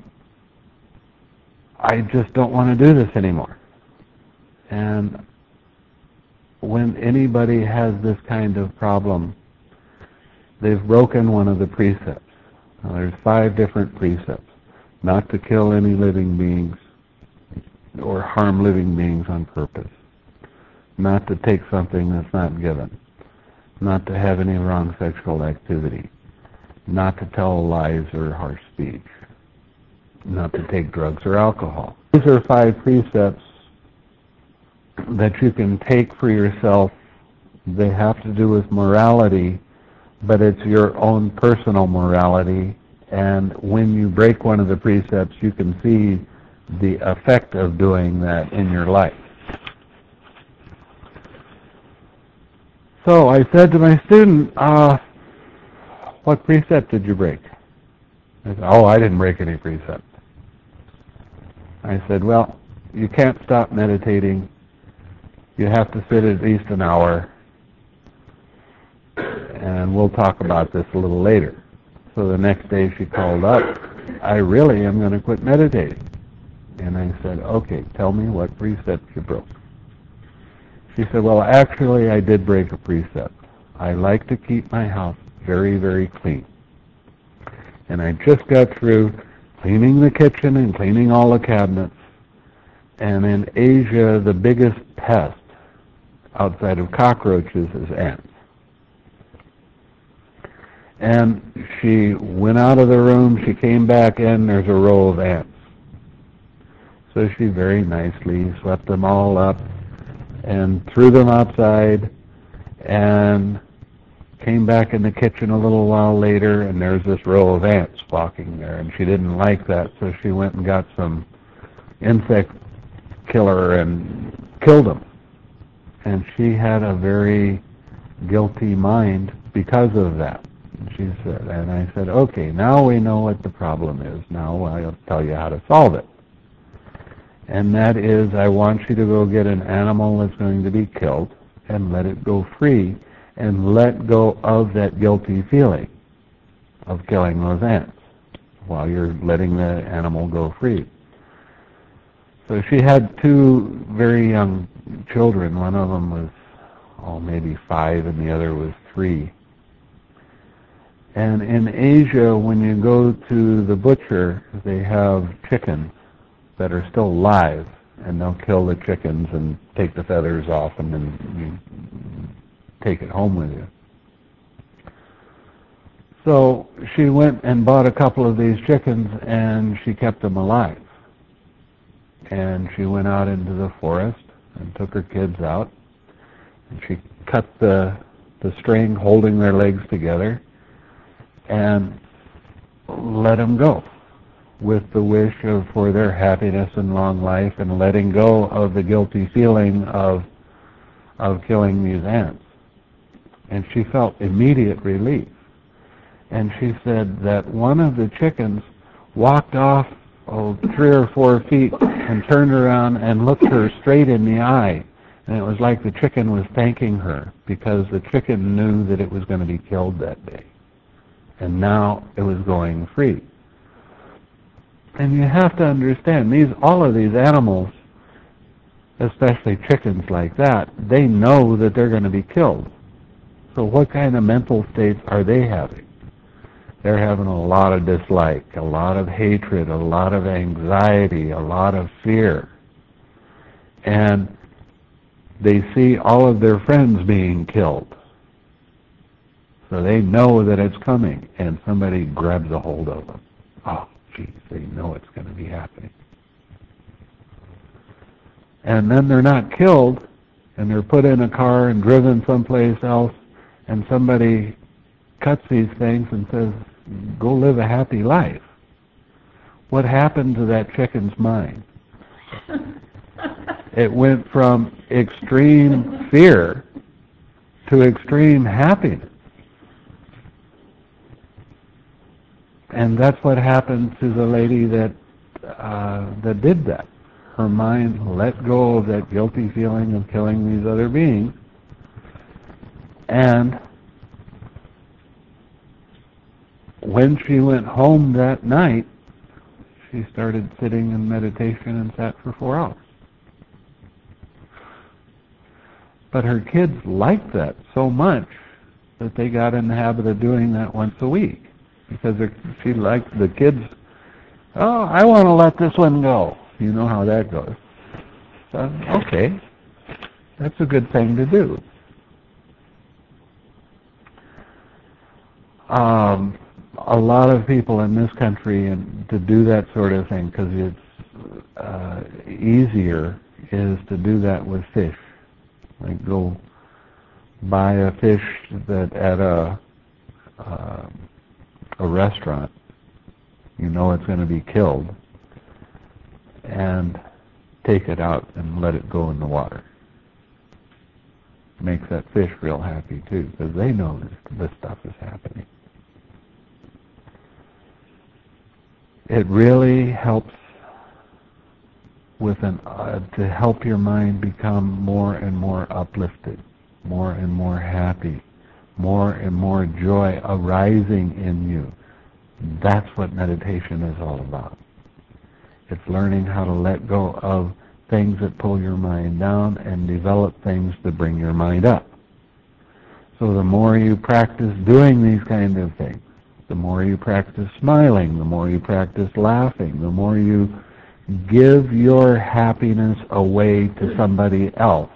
I just don't want to do this anymore. And when anybody has this kind of problem, they've broken one of the precepts. Now, there's 5 different precepts. Not to kill any living beings or harm living beings on purpose. Not to take something that's not given. Not to have any wrong sexual activity. Not to tell lies or harsh speech. Not to take drugs or alcohol. These are 5 precepts that you can take for yourself. They have to do with morality, but it's your own personal morality. And when you break one of the precepts, you can see the effect of doing that in your life. So I said to my student, what precept did you break? I said, I didn't break any precept. I said, well, you can't stop meditating. You have to sit at least an hour. And we'll talk about this a little later. So the next day she called up, I really am going to quit meditating. And I said, okay, tell me what precept you broke. She said, well, actually I did break a precept. I like to keep my house very, very clean. And I just got through cleaning the kitchen and cleaning all the cabinets. And in Asia, the biggest pest outside of cockroaches is ants. And she went out of the room, she came back in, there's a row of ants. So she very nicely swept them all up and threw them outside and came back in the kitchen a little while later, and there's this row of ants walking there, and she didn't like that, so she went and got some insect killer and killed them. And she had a very guilty mind because of that. She said, and I said, okay, now we know what the problem is. Now I'll tell you how to solve it. And that is, I want you to go get an animal that's going to be killed and let it go free and let go of that guilty feeling of killing those ants while you're letting the animal go free. So she had 2 very young children. One of them was, maybe 5, and the other was 3. And in Asia, when you go to the butcher, they have chickens that are still live, and they'll kill the chickens and take the feathers off, and then you take it home with you. So she went and bought a couple of these chickens, and she kept them alive. And she went out into the forest and took her kids out, And she cut the string holding their legs together and let them go, with the wish for their happiness and long life, and letting go of the guilty feeling of killing these ants. And she felt immediate relief. And she said that one of the chickens walked off 3 or 4 feet and turned around and looked her straight in the eye. And it was like the chicken was thanking her, because the chicken knew that it was going to be killed that day. And now it was going free. And you have to understand, all of these animals, especially chickens like that, they know that they're going to be killed. So what kind of mental states are they having? They're having a lot of dislike, a lot of hatred, a lot of anxiety, a lot of fear. And they see all of their friends being killed. So they know that it's coming, and somebody grabs a hold of them. Oh, geez, they know it's going to be happening. And then they're not killed, and they're put in a car and driven someplace else, and somebody cuts these things and says, go live a happy life. What happened to that chicken's mind? It went from extreme fear to extreme happiness. And that's what happened to the lady that did that. Her mind let go of that guilty feeling of killing these other beings, and when she went home that night, she started sitting in meditation and sat for 4 hours. But her kids liked that so much that they got in the habit of doing that once a week, because she liked the kids. Oh, I want to let this one go. You know how that goes. So, okay, that's a good thing to do. A lot of people in this country, and to do that sort of thing, because it's easier, is to do that with fish. Like go buy a fish that at a restaurant, you know it's going to be killed, and take it out and let it go in the water. Makes that fish real happy too, because they know this stuff is happening. It really helps with to help your mind become more and more uplifted, more and more happy, more and more joy arising in you. That's what meditation is all about. It's learning how to let go of things that pull your mind down and develop things that bring your mind up. So the more you practice doing these kind of things, the more you practice smiling, the more you practice laughing, the more you give your happiness away to somebody else,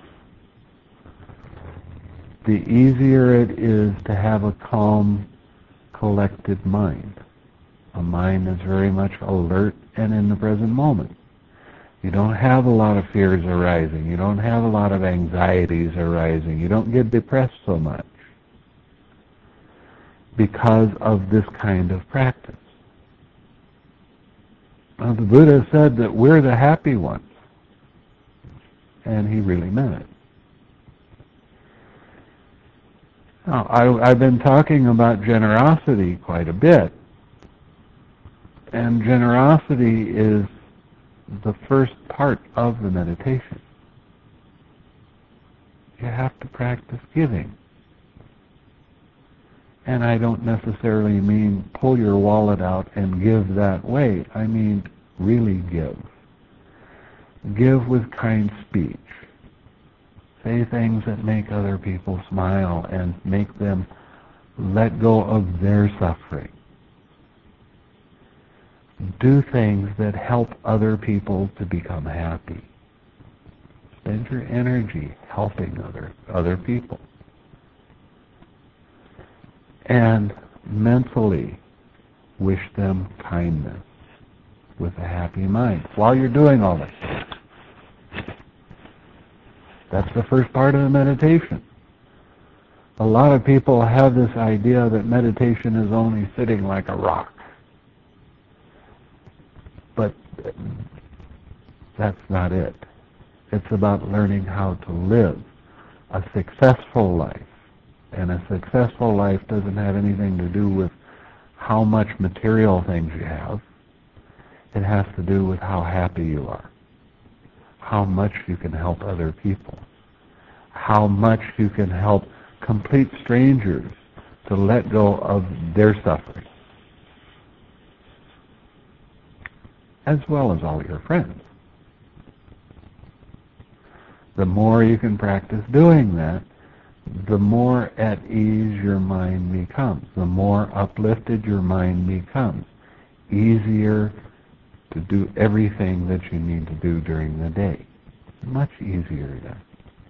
the easier it is to have a calm, collected mind. A mind that's very much alert and in the present moment. You don't have a lot of fears arising. You don't have a lot of anxieties arising. You don't get depressed so much because of this kind of practice. Now, the Buddha said that we're the happy ones, and he really meant it. Now, I've been talking about generosity quite a bit, and generosity is the first part of the meditation. You have to practice giving. And I don't necessarily mean pull your wallet out and give that way. I mean really give. Give with kind speech. Say things that make other people smile and make them let go of their suffering. Do things that help other people to become happy. Spend your energy helping other people. And mentally wish them kindness with a happy mind while you're doing all this. That's the first part of the meditation. A lot of people have this idea that meditation is only sitting like a rock. But that's not it. It's about learning how to live a successful life. And a successful life doesn't have anything to do with how much material things you have. It has to do with how happy you are, how much you can help other people, how much you can help complete strangers to let go of their suffering, as well as all your friends. The more you can practice doing that, the more at ease your mind becomes, the more uplifted your mind becomes, easier to do everything that you need to do during the day. Much easier then.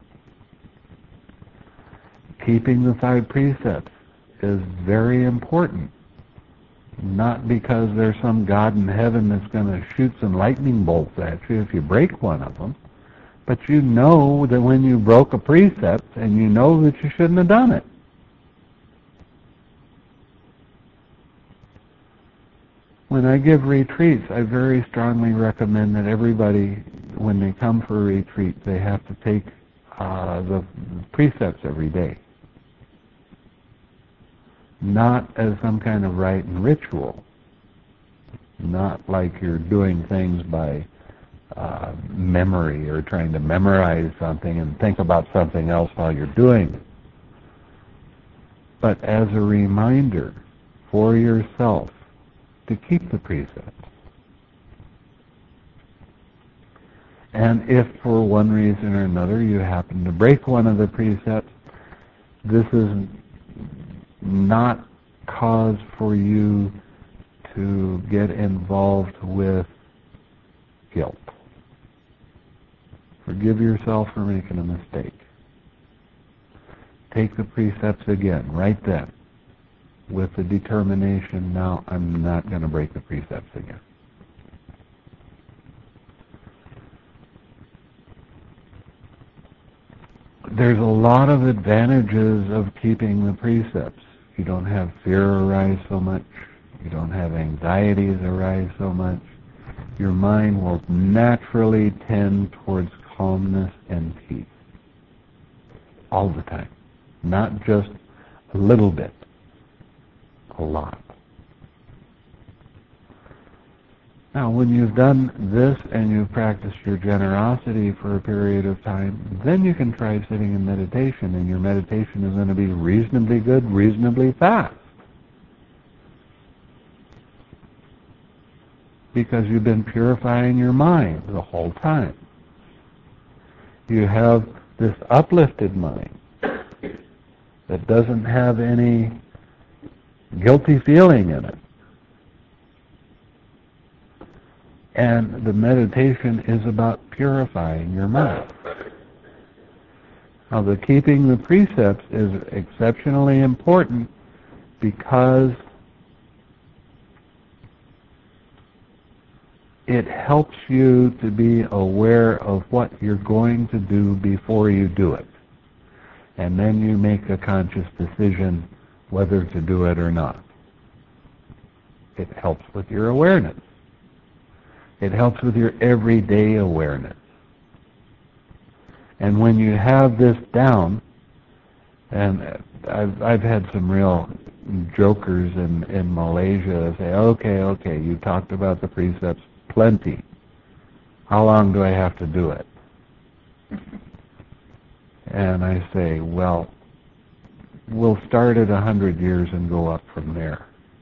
Keeping the 5 precepts is very important. Not because there's some God in heaven that's going to shoot some lightning bolts at you if you break one of them, but you know that when you broke a precept, and you know that you shouldn't have done it. When I give retreats, I very strongly recommend that everybody, when they come for a retreat, they have to take the precepts every day. Not as some kind of rite and ritual. Not like you're doing things by memory or trying to memorize something and think about something else while you're doing it. But as a reminder for yourself to keep the precepts. And if for one reason or another you happen to break one of the precepts, this is not cause for you to get involved with guilt. Forgive yourself for making a mistake. Take the precepts again, right then, with the determination, now I'm not going to break the precepts again. There's a lot of advantages of keeping the precepts. You don't have fear arise so much. You don't have anxieties arise so much. Your mind will naturally tend towards calmness and peace. All the time. Not just a little bit. A lot. Now, when you've done this and you've practiced your generosity for a period of time, then you can try sitting in meditation, and your meditation is going to be reasonably good, reasonably fast. Because you've been purifying your mind the whole time. You have this uplifted mind that doesn't have any guilty feeling in it. And the meditation is about purifying your mind. Now, the keeping the precepts is exceptionally important because it helps you to be aware of what you're going to do before you do it. And then you make a conscious decision whether to do it or not. It helps with your awareness. It helps with your everyday awareness. And when you have this down, and I've had some real jokers in Malaysia say, okay, you talked about the precepts plenty. How long do I have to do it? And I say, well, we'll start at 100 years and go up from there.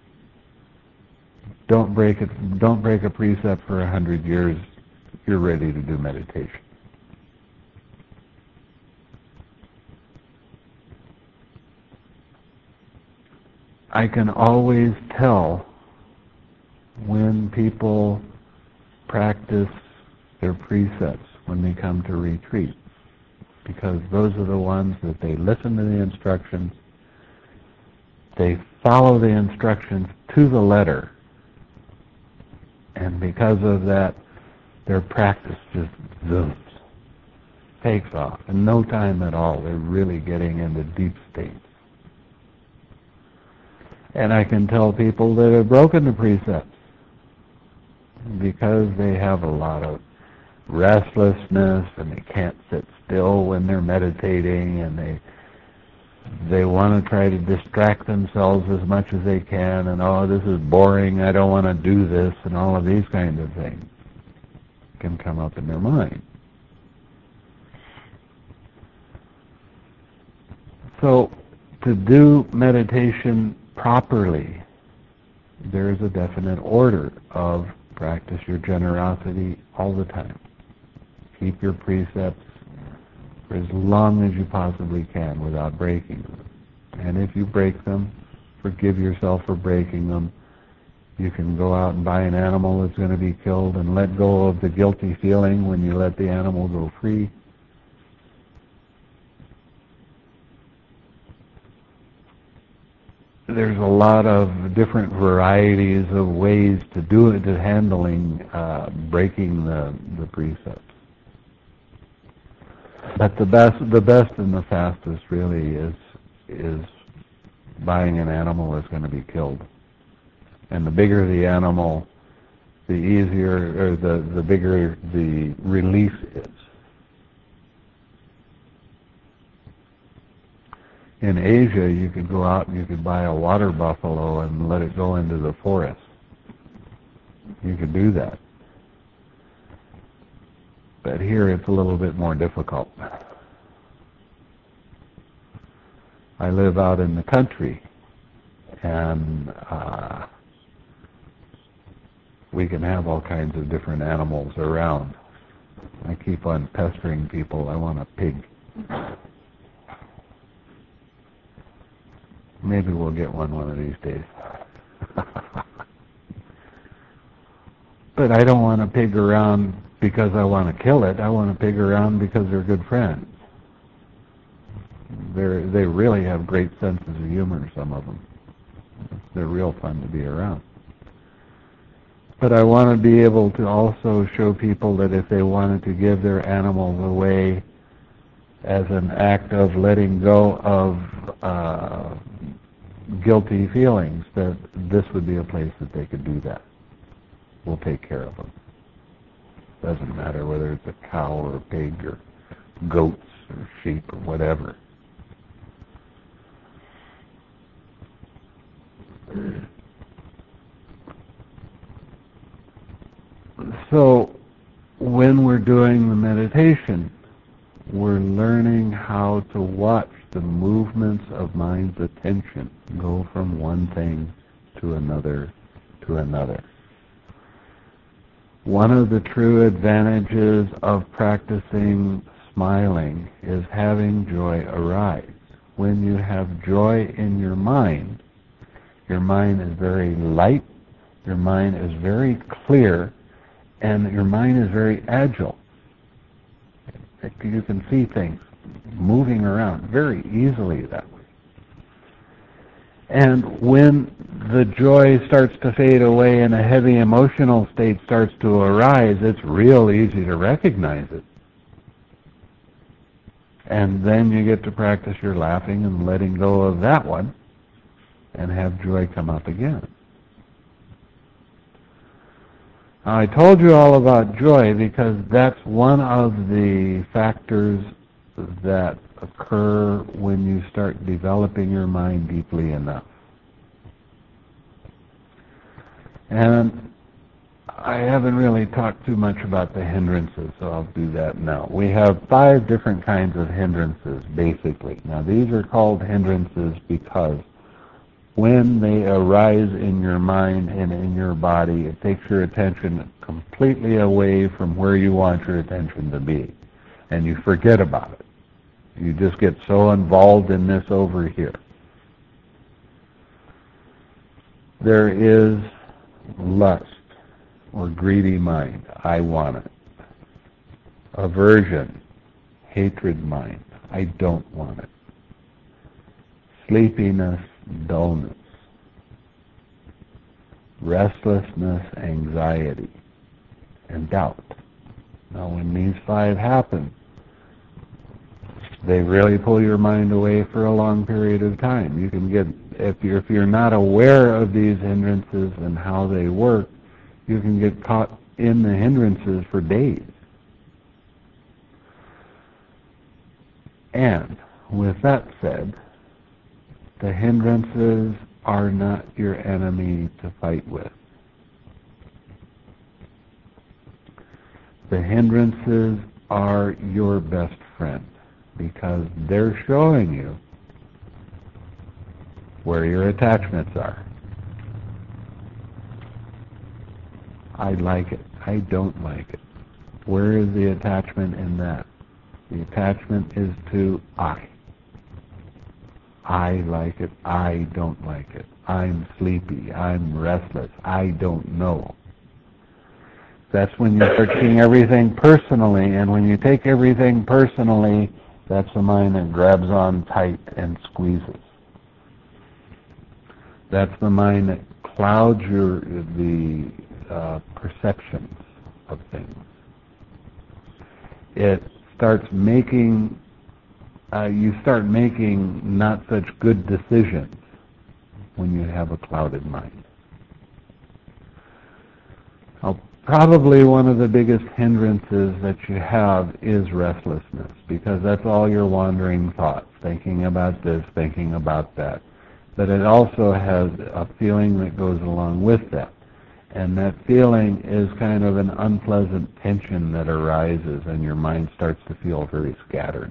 Don't break a precept for 100 years. You're ready to do meditation. I can always tell when people practice their precepts when they come to retreat, because those are the ones that they listen to the instructions, they follow the instructions to the letter, and because of that, their practice just zooms. takes off. In no time at all, they're really getting into deep states. And I can tell people that have broken the precepts because they have a lot of restlessness and they can't sit still when they're meditating, and they want to try to distract themselves as much as they can, and oh, this is boring, I don't want to do this, and all of these kinds of things can come up in their mind. So to do meditation properly, there is a definite order of practice your generosity all the time. Keep your precepts for as long as you possibly can without breaking them. And if you break them, forgive yourself for breaking them. You can go out and buy an animal that's going to be killed and let go of the guilty feeling when you let the animal go free. There's a lot of different varieties of ways to do it, to handling breaking the precepts. But the best and the fastest really is buying an animal that's going to be killed. And the bigger the animal, the easier, or the bigger the release is. In Asia, you could go out and you could buy a water buffalo and let it go into the forest. You could do that. But here it's a little bit more difficult. I live out in the country, and we can have all kinds of different animals around. I keep on pestering people, I want a pig. Maybe we'll get one of these days. But I don't want a pig around because I want to kill it. I want a pig around because they're good friends. They really have great senses of humor, some of them. They're real fun to be around. But I want to be able to also show people that if they wanted to give their animals away as an act of letting go of guilty feelings, that this would be a place that they could do that. We'll take care of them. Doesn't matter whether it's a cow or a pig or goats or sheep or whatever. So when we're doing the meditation, we're learning how to watch the movements of mind's attention go from one thing to another to another. One of the true advantages of practicing smiling is having joy arise. When you have joy in your mind is very light, your mind is very clear, and your mind is very agile. You can see things moving around very easily that way. And when the joy starts to fade away and a heavy emotional state starts to arise, it's real easy to recognize it. And then you get to practice your laughing and letting go of that one and have joy come up again. Now, I told you all about joy because that's one of the factors that occur when you start developing your mind deeply enough. And I haven't really talked too much about the hindrances, so I'll do that now. We have 5 different kinds of hindrances, basically. Now, these are called hindrances because when they arise in your mind and in your body, it takes your attention completely away from where you want your attention to be, and you forget about it. You just get so involved in this over here. There is lust or greedy mind. I want it. Aversion, hatred mind. I don't want it. Sleepiness, dullness. Restlessness, anxiety, and doubt. Now, when these 5 happen, They really pull your mind away for a long period of time. You can get, if you're not aware of these hindrances and how they work, you can get caught in the hindrances for days. And with that said, the hindrances are not your enemy to fight with. The hindrances are your best friend, because they're showing you where your attachments are. I like it. I don't like it. Where is the attachment in that? The attachment is to I. I like it. I don't like it. I'm sleepy. I'm restless. I don't know. That's when you start seeing everything personally, and when you take everything personally, that's the mind that grabs on tight and squeezes. That's the mind that clouds the perceptions of things. It starts making, you start making not such good decisions when you have a clouded mind. Now, probably one of the biggest hindrances that you have is restlessness, because that's all your wandering thoughts, thinking about this, thinking about that. But it also has a feeling that goes along with that. And that feeling is kind of an unpleasant tension that arises, and your mind starts to feel very scattered.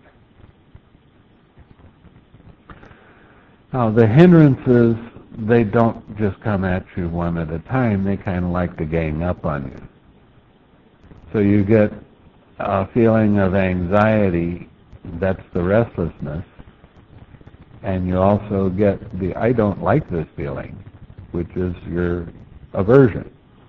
Now, the hindrances, they don't just come at you one at a time. They kind of like to gang up on you. So you get a feeling of anxiety, that's the restlessness, and you also get the I don't like this feeling, which is your aversion.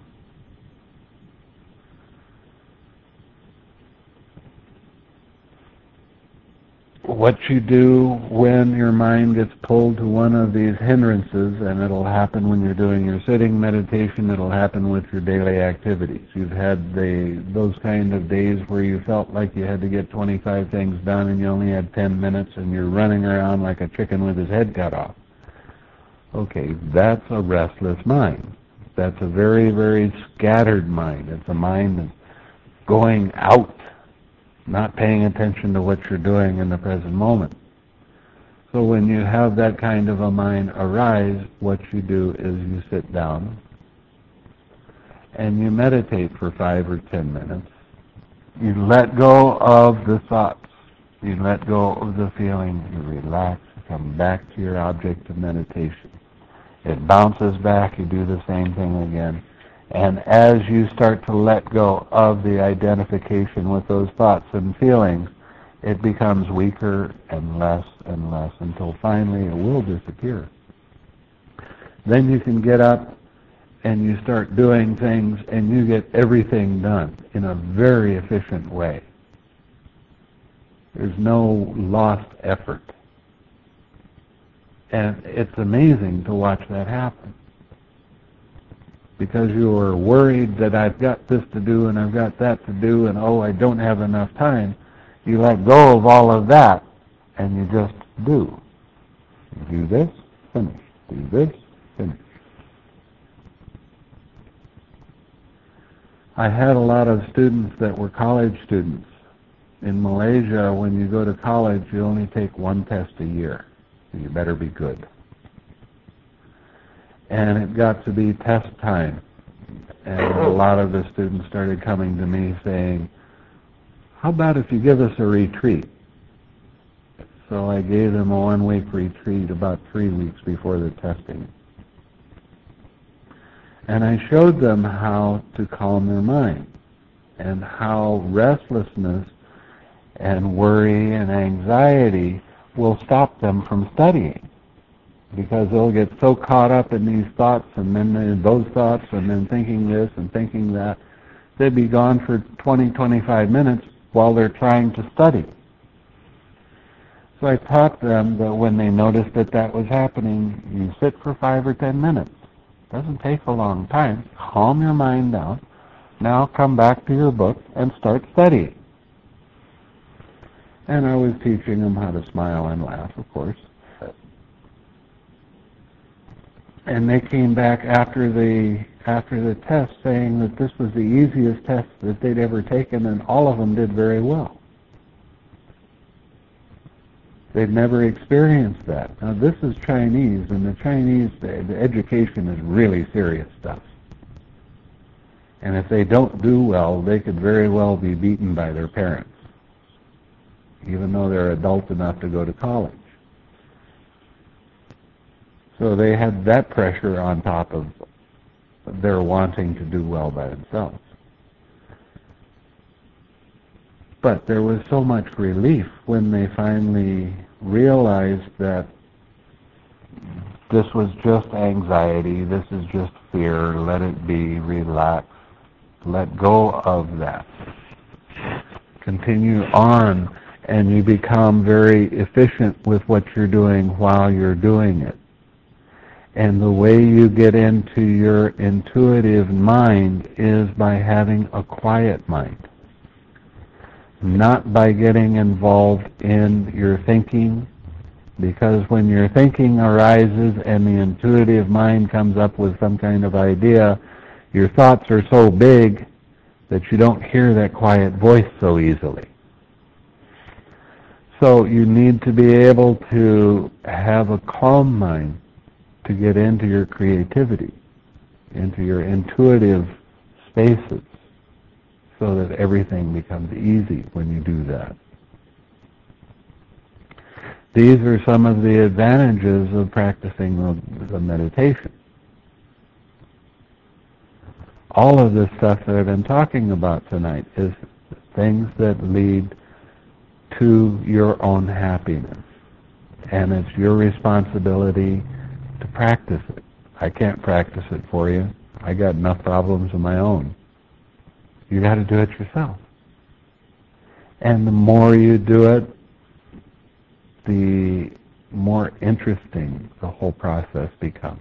What you do when your mind gets pulled to one of these hindrances, and it'll happen when you're doing your sitting meditation, it'll happen with your daily activities. You've had those kind of days where you felt like you had to get 25 things done and you only had 10 minutes and you're running around like a chicken with his head cut off. Okay, that's a restless mind. That's a very, very scattered mind. It's a mind that's going out, not paying attention to what you're doing in the present moment. So when you have that kind of a mind arise, what you do is you sit down and you meditate for 5 or 10 minutes. You let go of the thoughts. You let go of the feeling. You relax. You come back to your object of meditation. It bounces back. You do the same thing again. And as you start to let go of the identification with those thoughts and feelings, it becomes weaker and less until finally it will disappear. Then you can get up and you start doing things and you get everything done in a very efficient way. There's no lost effort. And it's amazing to watch that happen. Because you were worried that I've got this to do and I've got that to do and I don't have enough time, you let go of all of that and you just do. You do this, finish. Do this, finish. I had a lot of students that were college students. In Malaysia, when you go to college, you only take one test a year. So you better be good. And it got to be test time. And a lot of the students started coming to me saying, how about if you give us a retreat? So I gave them a 1-week retreat about 3 weeks before the testing. And I showed them how to calm their mind and how restlessness and worry and anxiety will stop them from studying. Because they'll get so caught up in these thoughts and then those thoughts and then thinking this and thinking that, they'd be gone for 20, 25 minutes while they're trying to study. So I taught them that when they noticed that was happening, you sit for 5 or 10 minutes. It doesn't take a long time. Calm your mind down. Now come back to your book and start studying. And I was teaching them how to smile and laugh, of course. And they came back after the test saying that this was the easiest test that they'd ever taken, and all of them did very well. They'd never experienced that. Now this is Chinese, and the Chinese, the education is really serious stuff. And if they don't do well, they could very well be beaten by their parents, even though they're adult enough to go to college. So they had that pressure on top of their wanting to do well by themselves. But there was so much relief when they finally realized that this was just anxiety, this is just fear, let it be, relax, let go of that. Continue on, and you become very efficient with what you're doing while you're doing it. And the way you get into your intuitive mind is by having a quiet mind, not by getting involved in your thinking, because when your thinking arises and the intuitive mind comes up with some kind of idea, your thoughts are so big that you don't hear that quiet voice so easily. So you need to be able to have a calm mind to get into your creativity, into your intuitive spaces, so that everything becomes easy when you do that. These are some of the advantages of practicing the meditation. All of this stuff that I've been talking about tonight is things that lead to your own happiness. And it's your responsibility to practice it. I can't practice it for you. I got enough problems of my own. You got to do it yourself. And the more you do it, the more interesting the whole process becomes.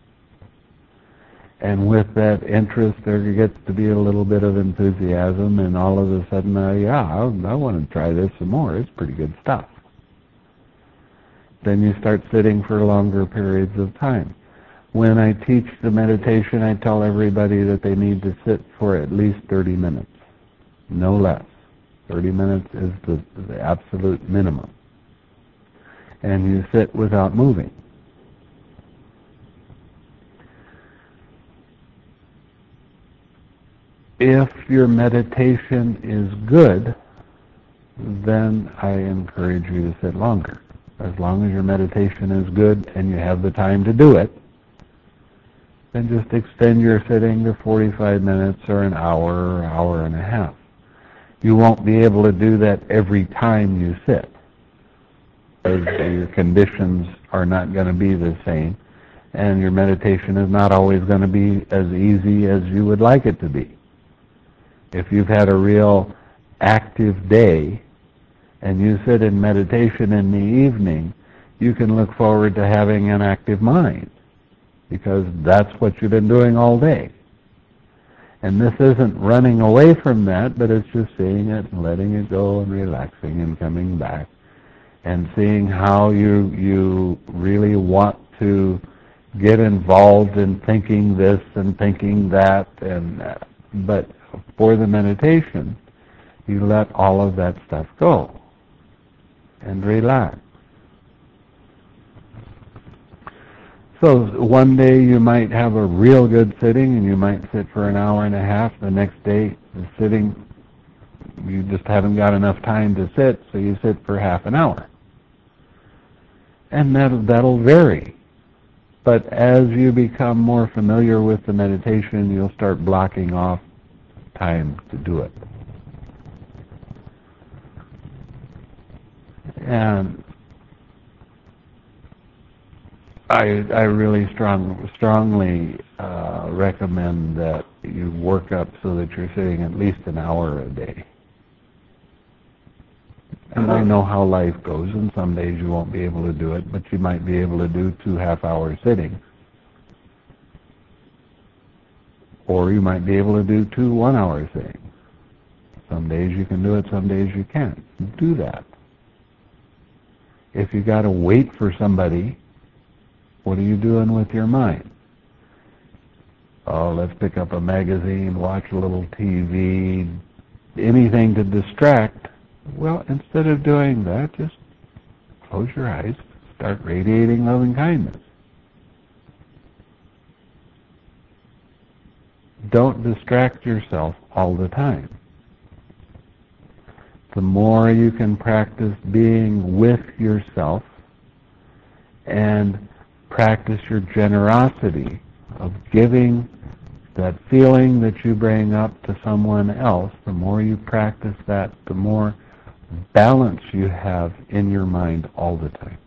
And with that interest, there gets to be a little bit of enthusiasm, and all of a sudden, I want to try this some more. It's pretty good stuff. Then you start sitting for longer periods of time. When I teach the meditation, I tell everybody that they need to sit for at least 30 minutes, no less. 30 minutes is the absolute minimum. And you sit without moving. If your meditation is good, then I encourage you to sit longer. As long as your meditation is good and you have the time to do it, then just extend your sitting to 45 minutes or an hour or hour and a half. You won't be able to do that every time you sit, because your conditions are not going to be the same, and your meditation is not always going to be as easy as you would like it to be. If you've had a real active day and you sit in meditation in the evening, you can look forward to having an active mind, because that's what you've been doing all day. And this isn't running away from that, but it's just seeing it and letting it go and relaxing and coming back and seeing how you really want to get involved in thinking this and thinking that, but for the meditation, you let all of that stuff go and relax. So one day you might have a real good sitting and you might sit for an hour and a half. The next day, the sitting, you just haven't got enough time to sit, so you sit for half an hour. And that'll vary. But as you become more familiar with the meditation, you'll start blocking off time to do it. And I really strongly recommend that you work up so that you're sitting at least an hour a day. And I know how life goes, and some days you won't be able to do it, but you might be able to do 2 half-hour sittings. Or you might be able to do 2 one-hour sittings. Some days you can do it, some days you can't. Do that. If you got to wait for somebody, what are you doing with your mind? Oh, let's pick up a magazine, watch a little TV, anything to distract. Well, instead of doing that, just close your eyes, start radiating loving kindness. Don't distract yourself all the time. The more you can practice being with yourself and practice your generosity of giving that feeling that you bring up to someone else, the more you practice that, the more balance you have in your mind all the time.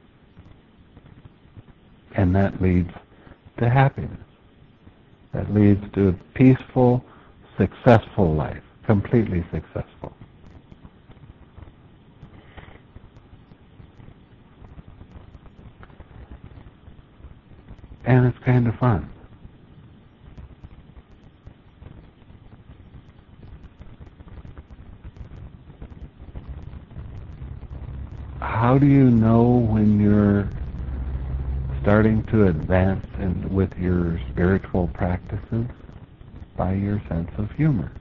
And that leads to happiness. That leads to a peaceful, successful life, completely successful. And it's kind of fun. How do you know when you're starting to advance with your spiritual practices? By your sense of humor.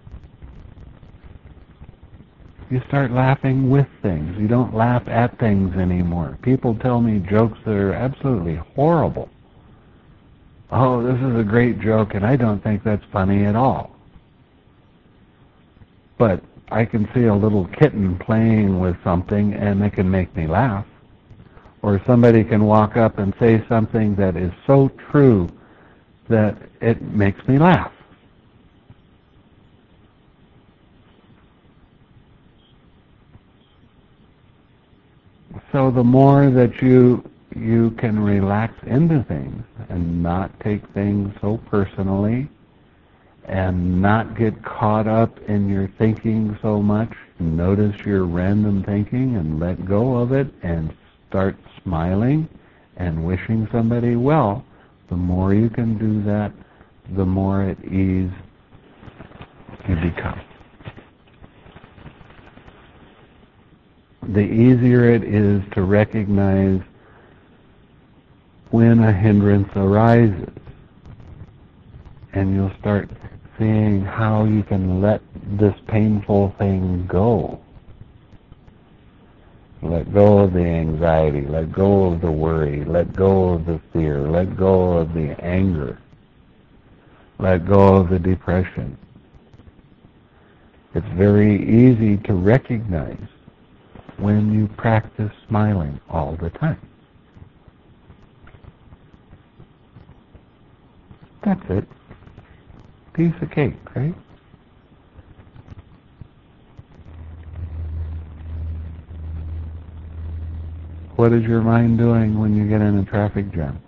You start laughing with things. You don't laugh at things anymore. People tell me jokes that are absolutely horrible. Oh, this is a great joke, and I don't think that's funny at all. But I can see a little kitten playing with something, and it can make me laugh. Or somebody can walk up and say something that is so true that it makes me laugh. So the more that you can relax into things and not take things so personally and not get caught up in your thinking so much, notice your random thinking and let go of it and start smiling and wishing somebody well, the more you can do that, the more at ease you become. The easier it is to recognize when a hindrance arises, and you'll start seeing how you can let this painful thing go. Let go of the anxiety, let go of the worry, let go of the fear, let go of the anger, let go of the depression. It's very easy to recognize when you practice smiling all the time. That's it. Piece of cake, right? What is your mind doing when you get in a traffic jam?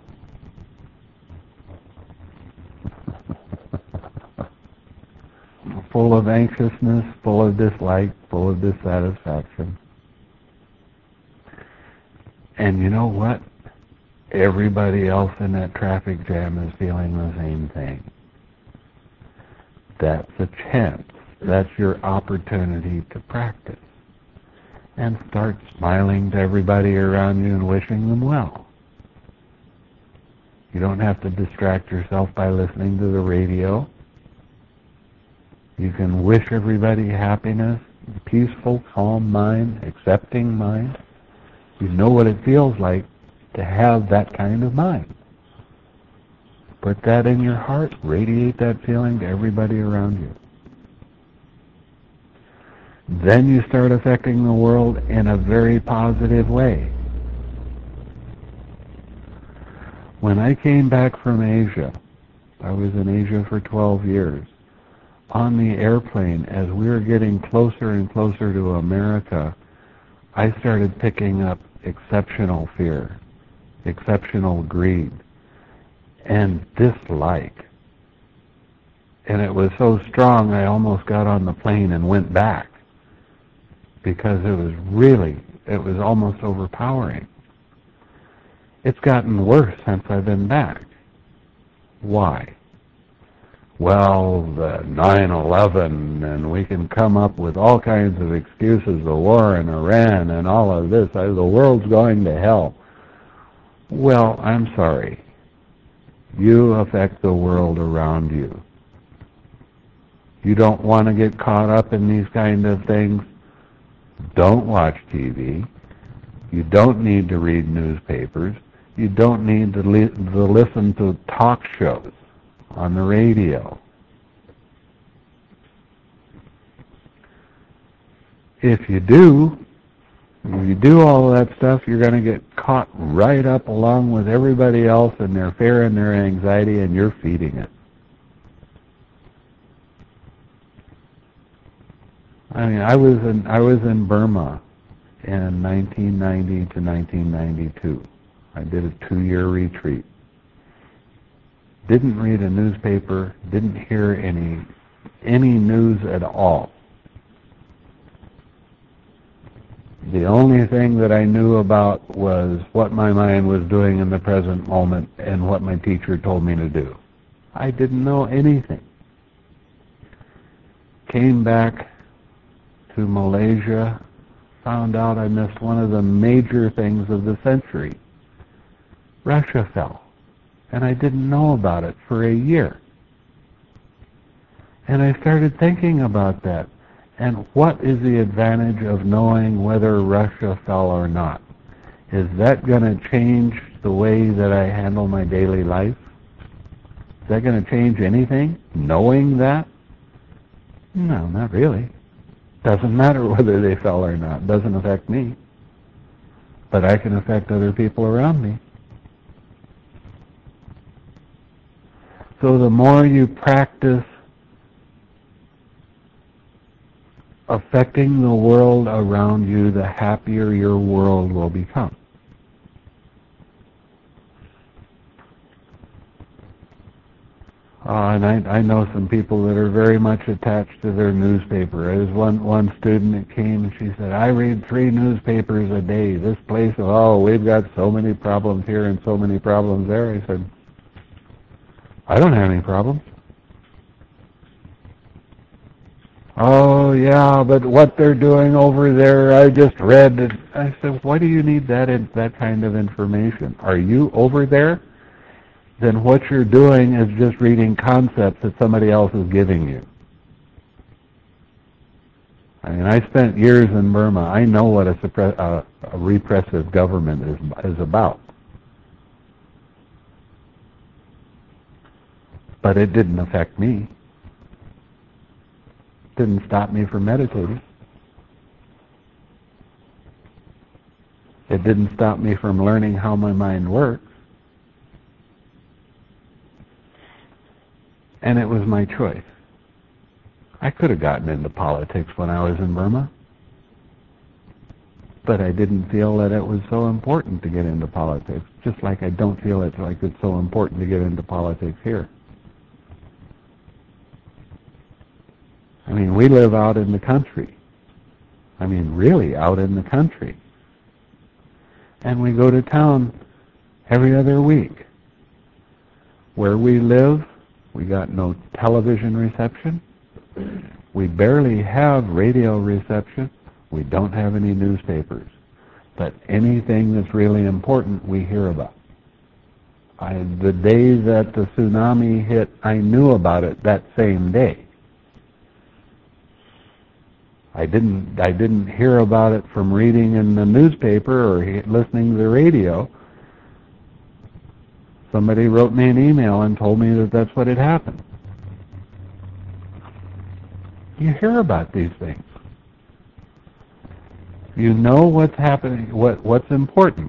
Full of anxiousness, full of dislike, full of dissatisfaction. And you know what? Everybody else in that traffic jam is feeling the same thing. That's a chance. That's your opportunity to practice. And start smiling to everybody around you and wishing them well. You don't have to distract yourself by listening to the radio. You can wish everybody happiness, peaceful, calm mind, accepting mind. You know what it feels like to have that kind of mind. Put that in your heart, radiate that feeling to everybody around you. Then you start affecting the world in a very positive way. When I came back from Asia, I was in Asia for 12 years. On the airplane, as we were getting closer and closer to America, I started picking up exceptional fear, exceptional greed, and dislike. And it was so strong I almost got on the plane and went back because it was almost overpowering. It's gotten worse since I've been back. Why? well, the 9/11, and we can come up with all kinds of excuses, the war in Iran and all of this, the world's going to hell. Well, I'm sorry. You affect the world around you. You don't want to get caught up in these kind of things? Don't watch TV. You don't need to read newspapers. You don't need to listen to talk shows on the radio. If you do all of that stuff, you're going to get caught right up along with everybody else in their fear and their anxiety, and you're feeding it. I mean, I was in Burma in 1990 to 1992. I did a 2-year retreat. Didn't read a newspaper, didn't hear any news at all. The only thing that I knew about was what my mind was doing in the present moment and what my teacher told me to do. I didn't know anything. Came back to Malaysia, found out I missed one of the major things of the century. Russia fell. And I didn't know about it for a year. And I started thinking about that. And what is the advantage of knowing whether Russia fell or not? Is that going to change the way that I handle my daily life? Is that going to change anything, knowing that? No, not really. Doesn't matter whether they fell or not. Doesn't affect me. But I can affect other people around me. So the more you practice affecting the world around you, the happier your world will become. And I know some people that are very much attached to their newspaper. There's one student that came and she said, I read 3 newspapers a day. This place, we've got so many problems here and so many problems there. I said, I don't have any problems. Oh, yeah, but what they're doing over there, I just read it. I said, why do you need that kind of information? Are you over there? Then what you're doing is just reading concepts that somebody else is giving you. I mean, I spent years in Burma. I know what a repressive government is about. But it didn't affect me. It didn't stop me from meditating. It didn't stop me from learning how my mind works. And it was my choice. I could have gotten into politics when I was in Burma, but I didn't feel that it was so important to get into politics, just like I don't feel it's so important to get into politics here. I mean, we live out in the country. I mean, really out in the country. And we go to town every other week. Where we live, we got no television reception. We barely have radio reception. We don't have any newspapers. But anything that's really important, we hear about. The day that the tsunami hit, I knew about it that same day. I didn't hear about it from reading in the newspaper or listening to the radio. Somebody wrote me an email and told me that that's what had happened. You hear about these things. You know what's happening, what's important.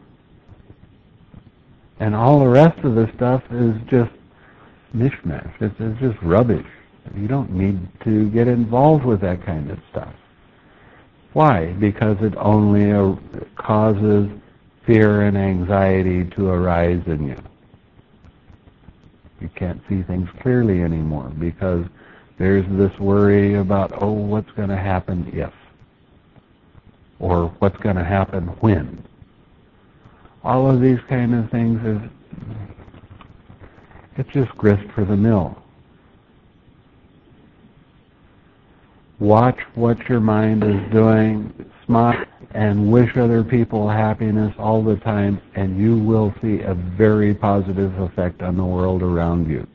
And all the rest of the stuff is just mishmash. It's just rubbish. You don't need to get involved with that kind of stuff. Why? Because it only causes fear and anxiety to arise in you. You can't see things clearly anymore because there's this worry about, what's going to happen if? Or what's going to happen when? All of these kind of things it's just grist for the mill. Watch what your mind is doing, smile and wish other people happiness all the time, and you will see a very positive effect on the world around you.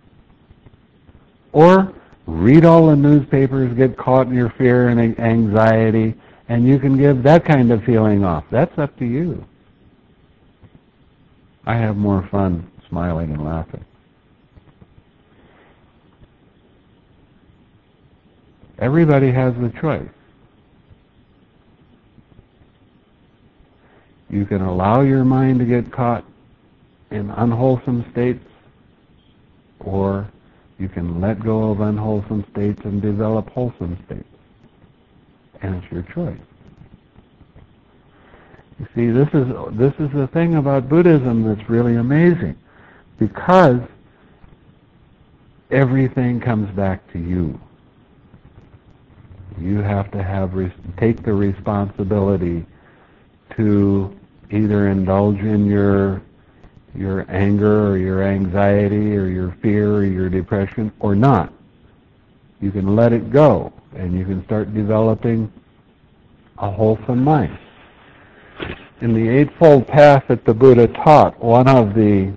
Or read all the newspapers, get caught in your fear and anxiety, and you can give that kind of feeling off. That's up to you. I have more fun smiling and laughing. Everybody has the choice. You can allow your mind to get caught in unwholesome states, or you can let go of unwholesome states and develop wholesome states. And it's your choice. You see, this is the thing about Buddhism that's really amazing, because everything comes back to you. You have to take the responsibility to either indulge in your anger or your anxiety or your fear or your depression or not. You can let it go, and you can start developing a wholesome mind. In the Eightfold Path that the Buddha taught, one of the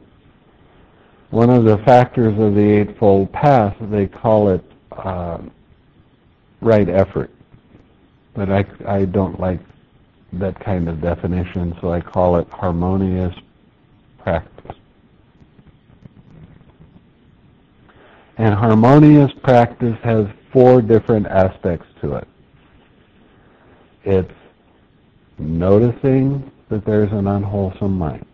factors of the Eightfold Path, they call it right effort. But I don't like that kind of definition, so I call it harmonious practice. And harmonious practice has 4 different aspects to it. It's noticing that there's an unwholesome mind,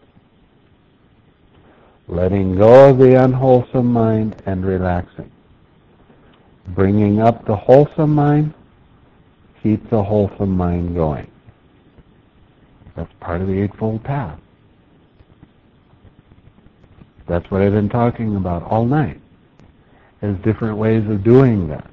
letting go of the unwholesome mind and relaxing, bringing up the wholesome mind, keep the wholesome mind going. That's part of the Eightfold Path. That's what I've been talking about all night. There's different ways of doing that.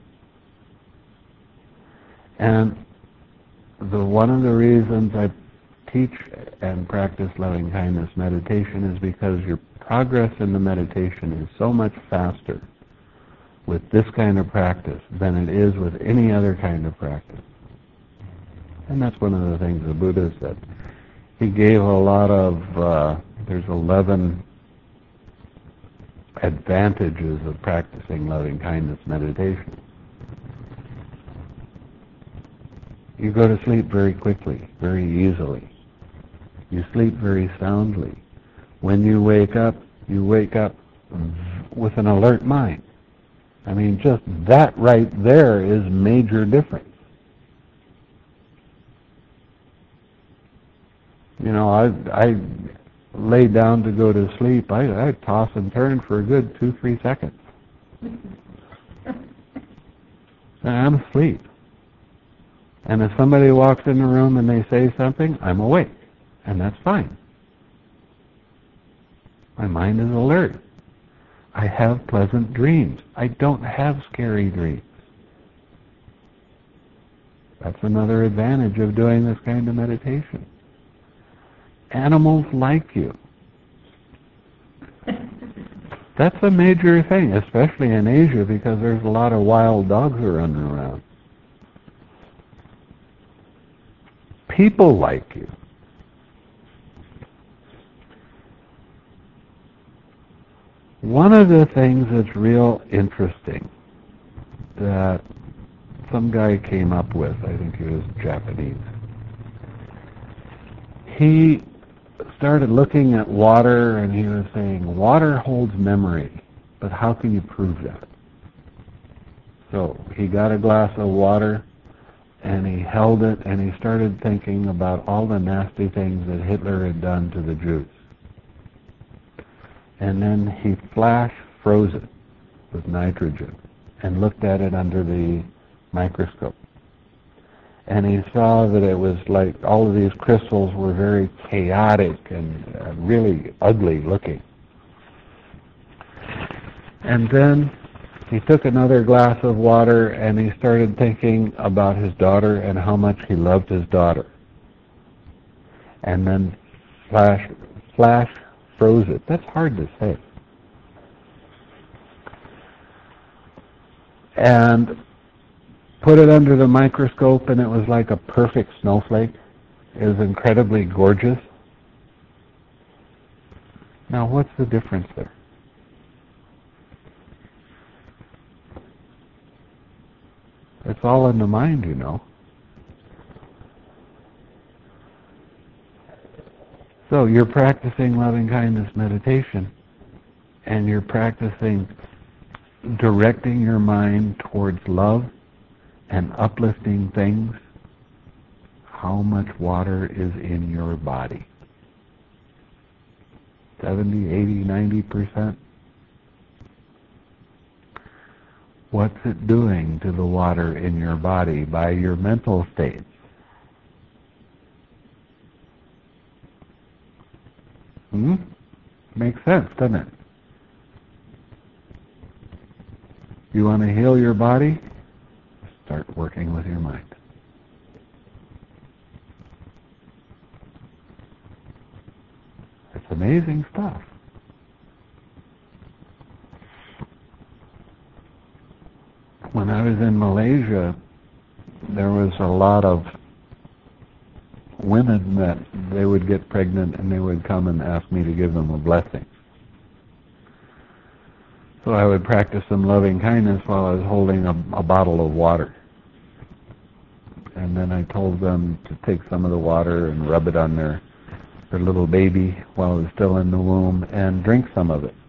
And one of the reasons I teach and practice loving-kindness meditation is because your progress in the meditation is so much faster with this kind of practice than it is with any other kind of practice. And that's one of the things the Buddha said. He gave a lot of, there's 11 advantages of practicing loving-kindness meditation. You go to sleep very quickly, very easily. You sleep very soundly. When you wake up with an alert mind. I mean, just that right there is major difference. You know, I lay down to go to sleep. I toss and turn for a good 2-3 seconds. And I'm asleep. And if somebody walks in the room and they say something, I'm awake. And that's fine. My mind is alert. I have pleasant dreams. I don't have scary dreams. That's another advantage of doing this kind of meditation. Animals like you. That's a major thing, especially in Asia, because there's a lot of wild dogs running around. People like you. One of the things that's real interesting that some guy came up with, I think he was Japanese, he started looking at water and he was saying, water holds memory, but how can you prove that? So he got a glass of water and he held it and he started thinking about all the nasty things that Hitler had done to the Jews. And then he flash froze it with nitrogen and looked at it under the microscope. And he saw that it was like all of these crystals were very chaotic and really ugly looking. And then he took another glass of water and he started thinking about his daughter and how much he loved his daughter. And then flash froze it. That's hard to say. put it under the microscope and it was like a perfect snowflake. It was incredibly gorgeous. Now, what's the difference there? It's all in the mind, you know. So you're practicing loving-kindness meditation, and you're practicing directing your mind towards love and uplifting things. How much water is in your body? 70, 80, 90%? What's it doing to the water in your body by your mental states? Makes sense, doesn't it? You want to heal your body? Start working with your mind. It's amazing stuff. When I was in Malaysia, there was a lot of women that they would get pregnant and they would come and ask me to give them a blessing. So I would practice some loving kindness while I was holding a bottle of water. And then I told them to take some of the water and rub it on their little baby while it was still in the womb and drink some of it.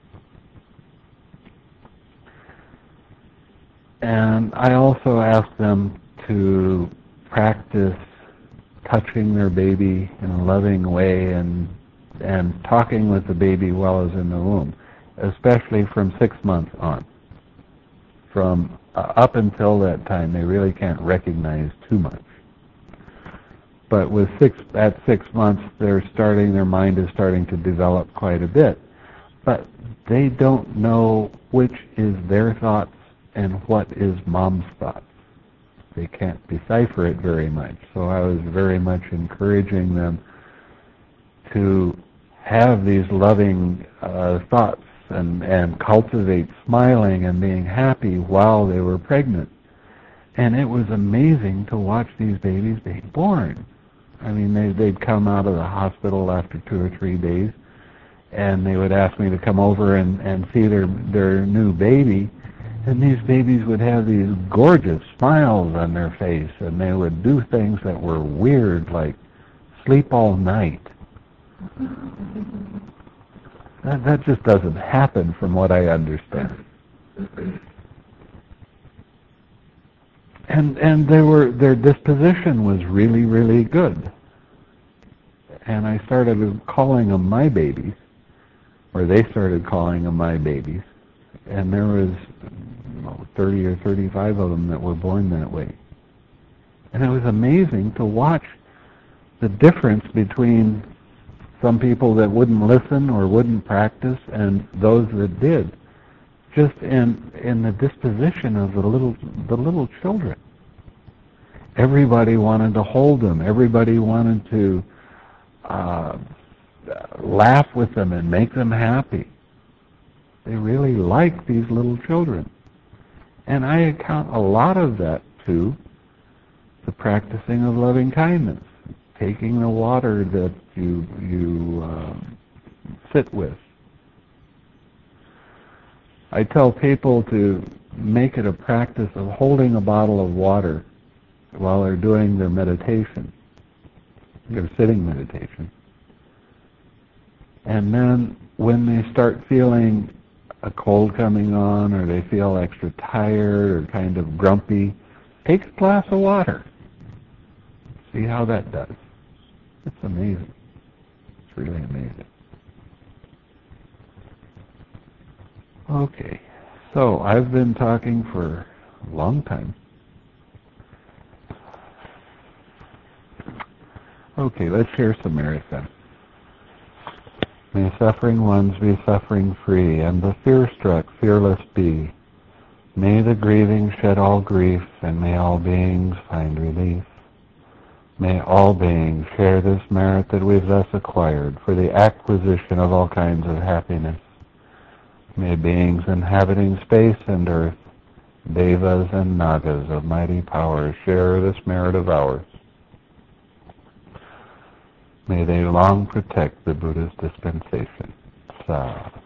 And I also asked them to practice touching their baby in a loving way and talking with the baby while it was in the womb, especially from 6 months on. From up until that time, they really can't recognize too much. But at 6 months, their mind is starting to develop quite a bit. But they don't know which is their thoughts and what is mom's thoughts. They can't decipher it very much. So I was very much encouraging them to have these loving thoughts and cultivate smiling and being happy while they were pregnant. And it was amazing to watch these babies being born. I mean, they'd come out of the hospital after 2 or 3 days, and they would ask me to come over and see their new baby. And these babies would have these gorgeous smiles on their face, and they would do things that were weird, like sleep all night. That just doesn't happen from what I understand. And their disposition was really, really good. And I started calling them my babies, or they started calling them my babies. And there was 30 or 35 of them that were born that way. And it was amazing to watch the difference between some people that wouldn't listen or wouldn't practice and those that did, just in the disposition of the little children. Everybody wanted to hold them. Everybody wanted to laugh with them and make them happy. They really like these little children. And I account a lot of that to the practicing of loving kindness, taking the water that you sit with. I tell people to make it a practice of holding a bottle of water while they're doing their meditation, their sitting meditation. And then when they start feeling a cold coming on, or they feel extra tired or kind of grumpy, take a glass of water. See how that does. It's amazing. It's really amazing. Okay, so I've been talking for a long time. Okay, let's share some merit then. May suffering ones be suffering free, and the fear-struck fearless be. May the grieving shed all grief, and may all beings find relief. May all beings share this merit that we've thus acquired for the acquisition of all kinds of happiness. May beings inhabiting space and earth Devas and Nagas of mighty power share this merit of ours. May they long protect the Buddha's dispensation. Sa.